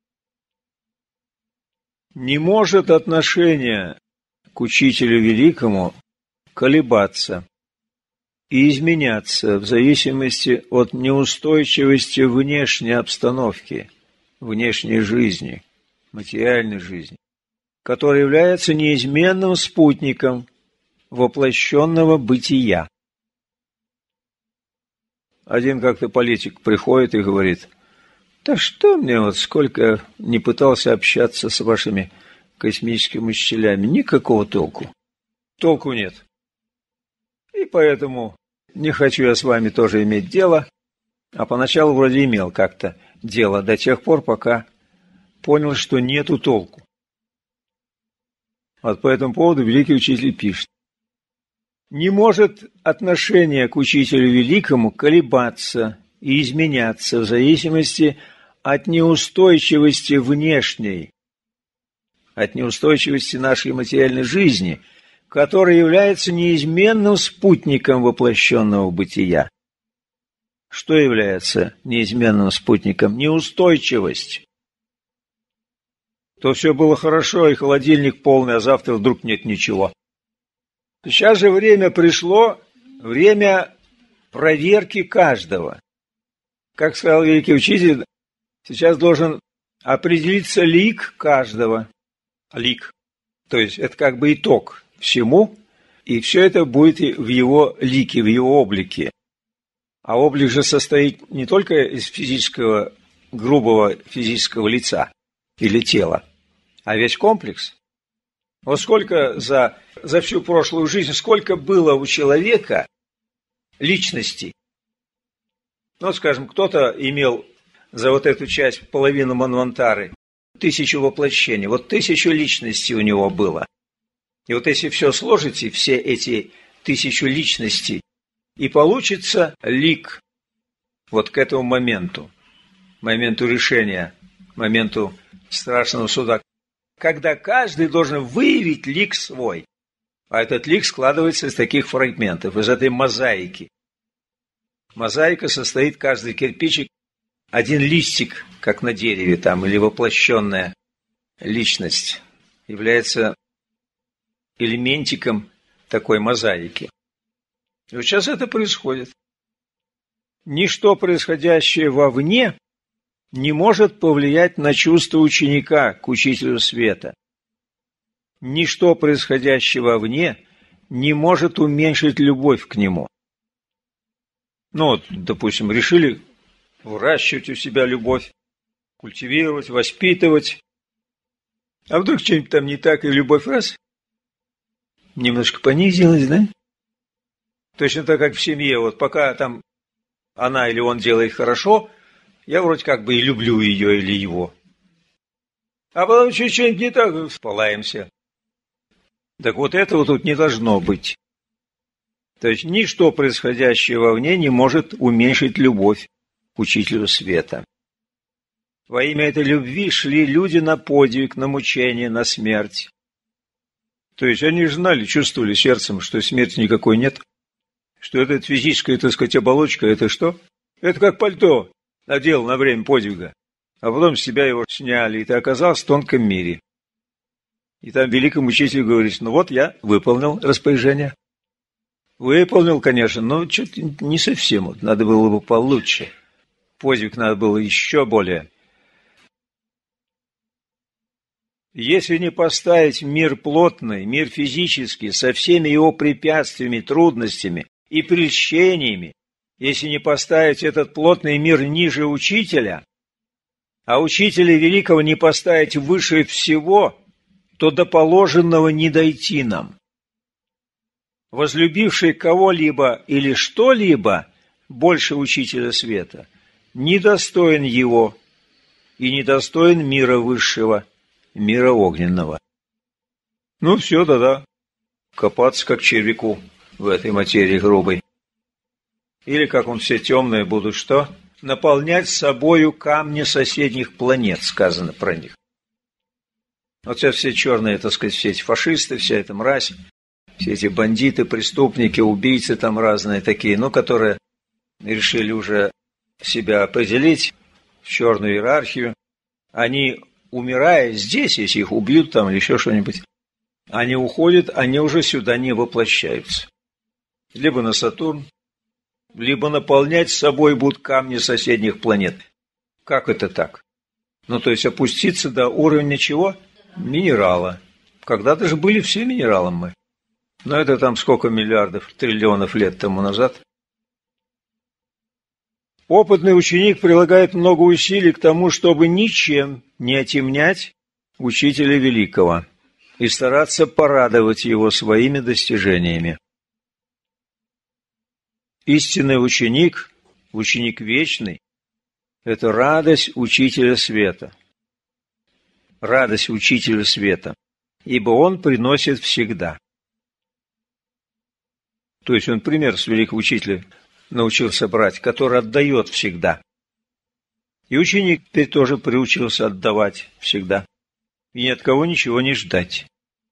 Не может отношение к Учителю Великому колебаться и изменяться в зависимости от неустойчивости внешней обстановки, внешней жизни, материальной жизни, которая является неизменным спутником воплощенного бытия. Один как-то политик приходит и говорит: «Да что мне, вот сколько не пытался общаться с вашими космическими учителями, никакого толку. Толку нет. И поэтому не хочу я с вами тоже иметь дело». А поначалу вроде имел как-то дело до тех пор, пока понял, что нету толку. Вот по этому поводу великий учитель пишет: «Не может отношение к Учителю Великому колебаться и изменяться в зависимости от неустойчивости внешней, от неустойчивости нашей материальной жизни, которая является неизменным спутником воплощенного бытия». Что является неизменным спутником? Неустойчивость. То все было хорошо, и холодильник полный, а завтра вдруг нет ничего. Сейчас же время пришло, время проверки каждого. Как сказал великий учитель, сейчас должен определиться лик каждого. Лик. То есть это как бы итог всему, и все это будет в его лике, в его облике. А облик же состоит не только из физического, грубого физического лица или тела, а весь комплекс. Вот сколько за всю прошлую жизнь, сколько было у человека личностей. Ну, скажем, кто-то имел за вот эту часть половину Манвантары 1000 воплощений, вот 1000 личностей у него было. И вот если все сложите, все эти 1000 личностей, и получится лик вот к этому моменту решения, моменту страшного суда, когда каждый должен выявить лик свой. А этот лик складывается из таких фрагментов, из этой мозаики. Мозаика состоит, каждый кирпичик, один листик, как на дереве там, или воплощенная личность, является элементиком такой мозаики. И вот сейчас это происходит. Ничто, происходящее вовне, не может повлиять на чувство ученика к Учителю Света. Ничто, происходящее вовне, не может уменьшить любовь к нему. Ну вот, допустим, решили выращивать у себя любовь, культивировать, воспитывать. А вдруг что-нибудь там не так, и любовь раз, немножко понизилась, да? Точно так, как в семье. Вот пока там она или он делает хорошо, я вроде как бы и люблю ее или его. А потом что-нибудь не так, спалаемся. Так вот этого тут не должно быть. То есть ничто, происходящее вовне, не может уменьшить любовь к учителю света. Во имя этой любви шли люди на подвиг, на мучение, на смерть. То есть они же знали, чувствовали сердцем, что смерти никакой нет, что это физическая, так сказать, оболочка, это что? Это как пальто надел на время подвига, а потом с себя его сняли, и ты оказался в тонком мире. И там великому учителю говоришь, ну вот я выполнил распоряжение. Выполнил, конечно, но что-то не совсем, вот, надо было бы получше. Подвиг надо было еще более. Если не поставить мир плотный, мир физический, со всеми его препятствиями, трудностями и прельщениями, если не поставить этот плотный мир ниже учителя, а учителя великого не поставить выше всего, то до положенного не дойти нам. Возлюбивший кого-либо или что-либо больше учителя света, недостоин его и недостоин мира высшего, мира огненного. Ну все, да-да, копаться как червяку в этой материи грубой. Или, как он все темные будут, что? Наполнять собою камни соседних планет, сказано про них. Вот сейчас все черные, так сказать, все эти фашисты, вся эта мразь, все эти бандиты, преступники, убийцы там разные такие, ну, которые решили уже себя определить в черную иерархию. Они, умирая здесь, если их убьют там или еще что-нибудь, они уходят, они уже сюда не воплощаются. Либо на Сатурн, либо наполнять собой будут камни соседних планет. Как это так? Ну, то есть опуститься до уровня чего? Минерала. Когда-то же были все минералом мы. Но это там сколько миллиардов, триллионов лет тому назад. Опытный ученик прилагает много усилий к тому, чтобы ничем не отемнять учителя великого и стараться порадовать его своими достижениями. Истинный ученик, ученик вечный, это радость учителя света. Радость учителя света, ибо он приносит всегда. То есть он пример с великого учителя научился брать, который отдает всегда. И ученик теперь тоже приучился отдавать всегда. И ни от кого ничего не ждать.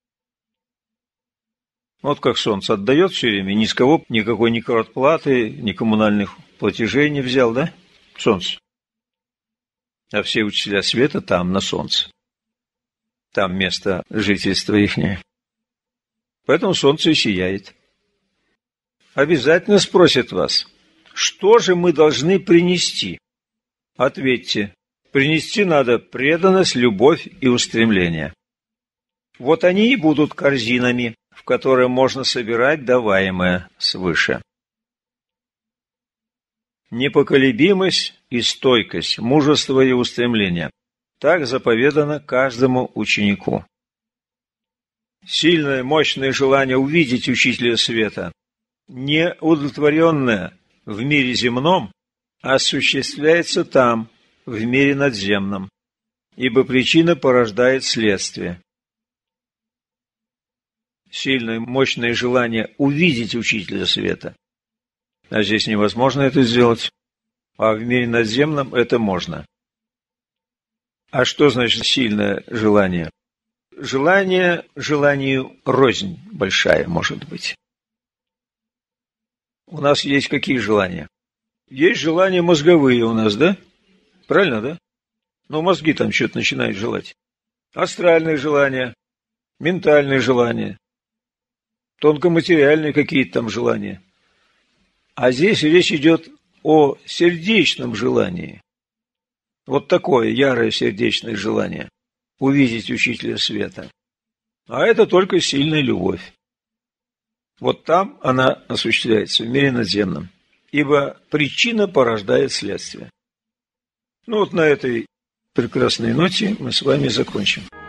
Вот как солнце отдает все время, ни с кого никакой ни квартплаты, ни коммунальных платежей не взял, да? Солнце. А все учителя света там, на солнце. Там место жительства ихнее. Поэтому солнце и сияет. Обязательно спросят вас, что же мы должны принести? Ответьте, принести надо преданность, любовь и устремление. Вот они и будут корзинами, в которые можно собирать даваемое свыше. Непоколебимость и стойкость, мужество и устремление. Так заповедано каждому ученику. Сильное, мощное желание увидеть учителя света, неудовлетворенное в мире земном, осуществляется там, в мире надземном, ибо причина порождает следствие. Сильное, мощное желание увидеть учителя света. А здесь невозможно это сделать, а в мире надземном это можно. А что значит сильное желание? Желание желанию рознь большая может быть. У нас есть какие желания? Есть желания мозговые у нас, да? Правильно, да? Но мозги там что-то начинают желать. Астральные желания, ментальные желания, тонкоматериальные какие-то там желания. А здесь речь идет о сердечном желании. Вот такое ярое сердечное желание – увидеть учителя света. А это только сильная любовь. Вот там она осуществляется, в мире надземном. Ибо причина порождает следствие. Ну вот на этой прекрасной ноте мы с вами закончим.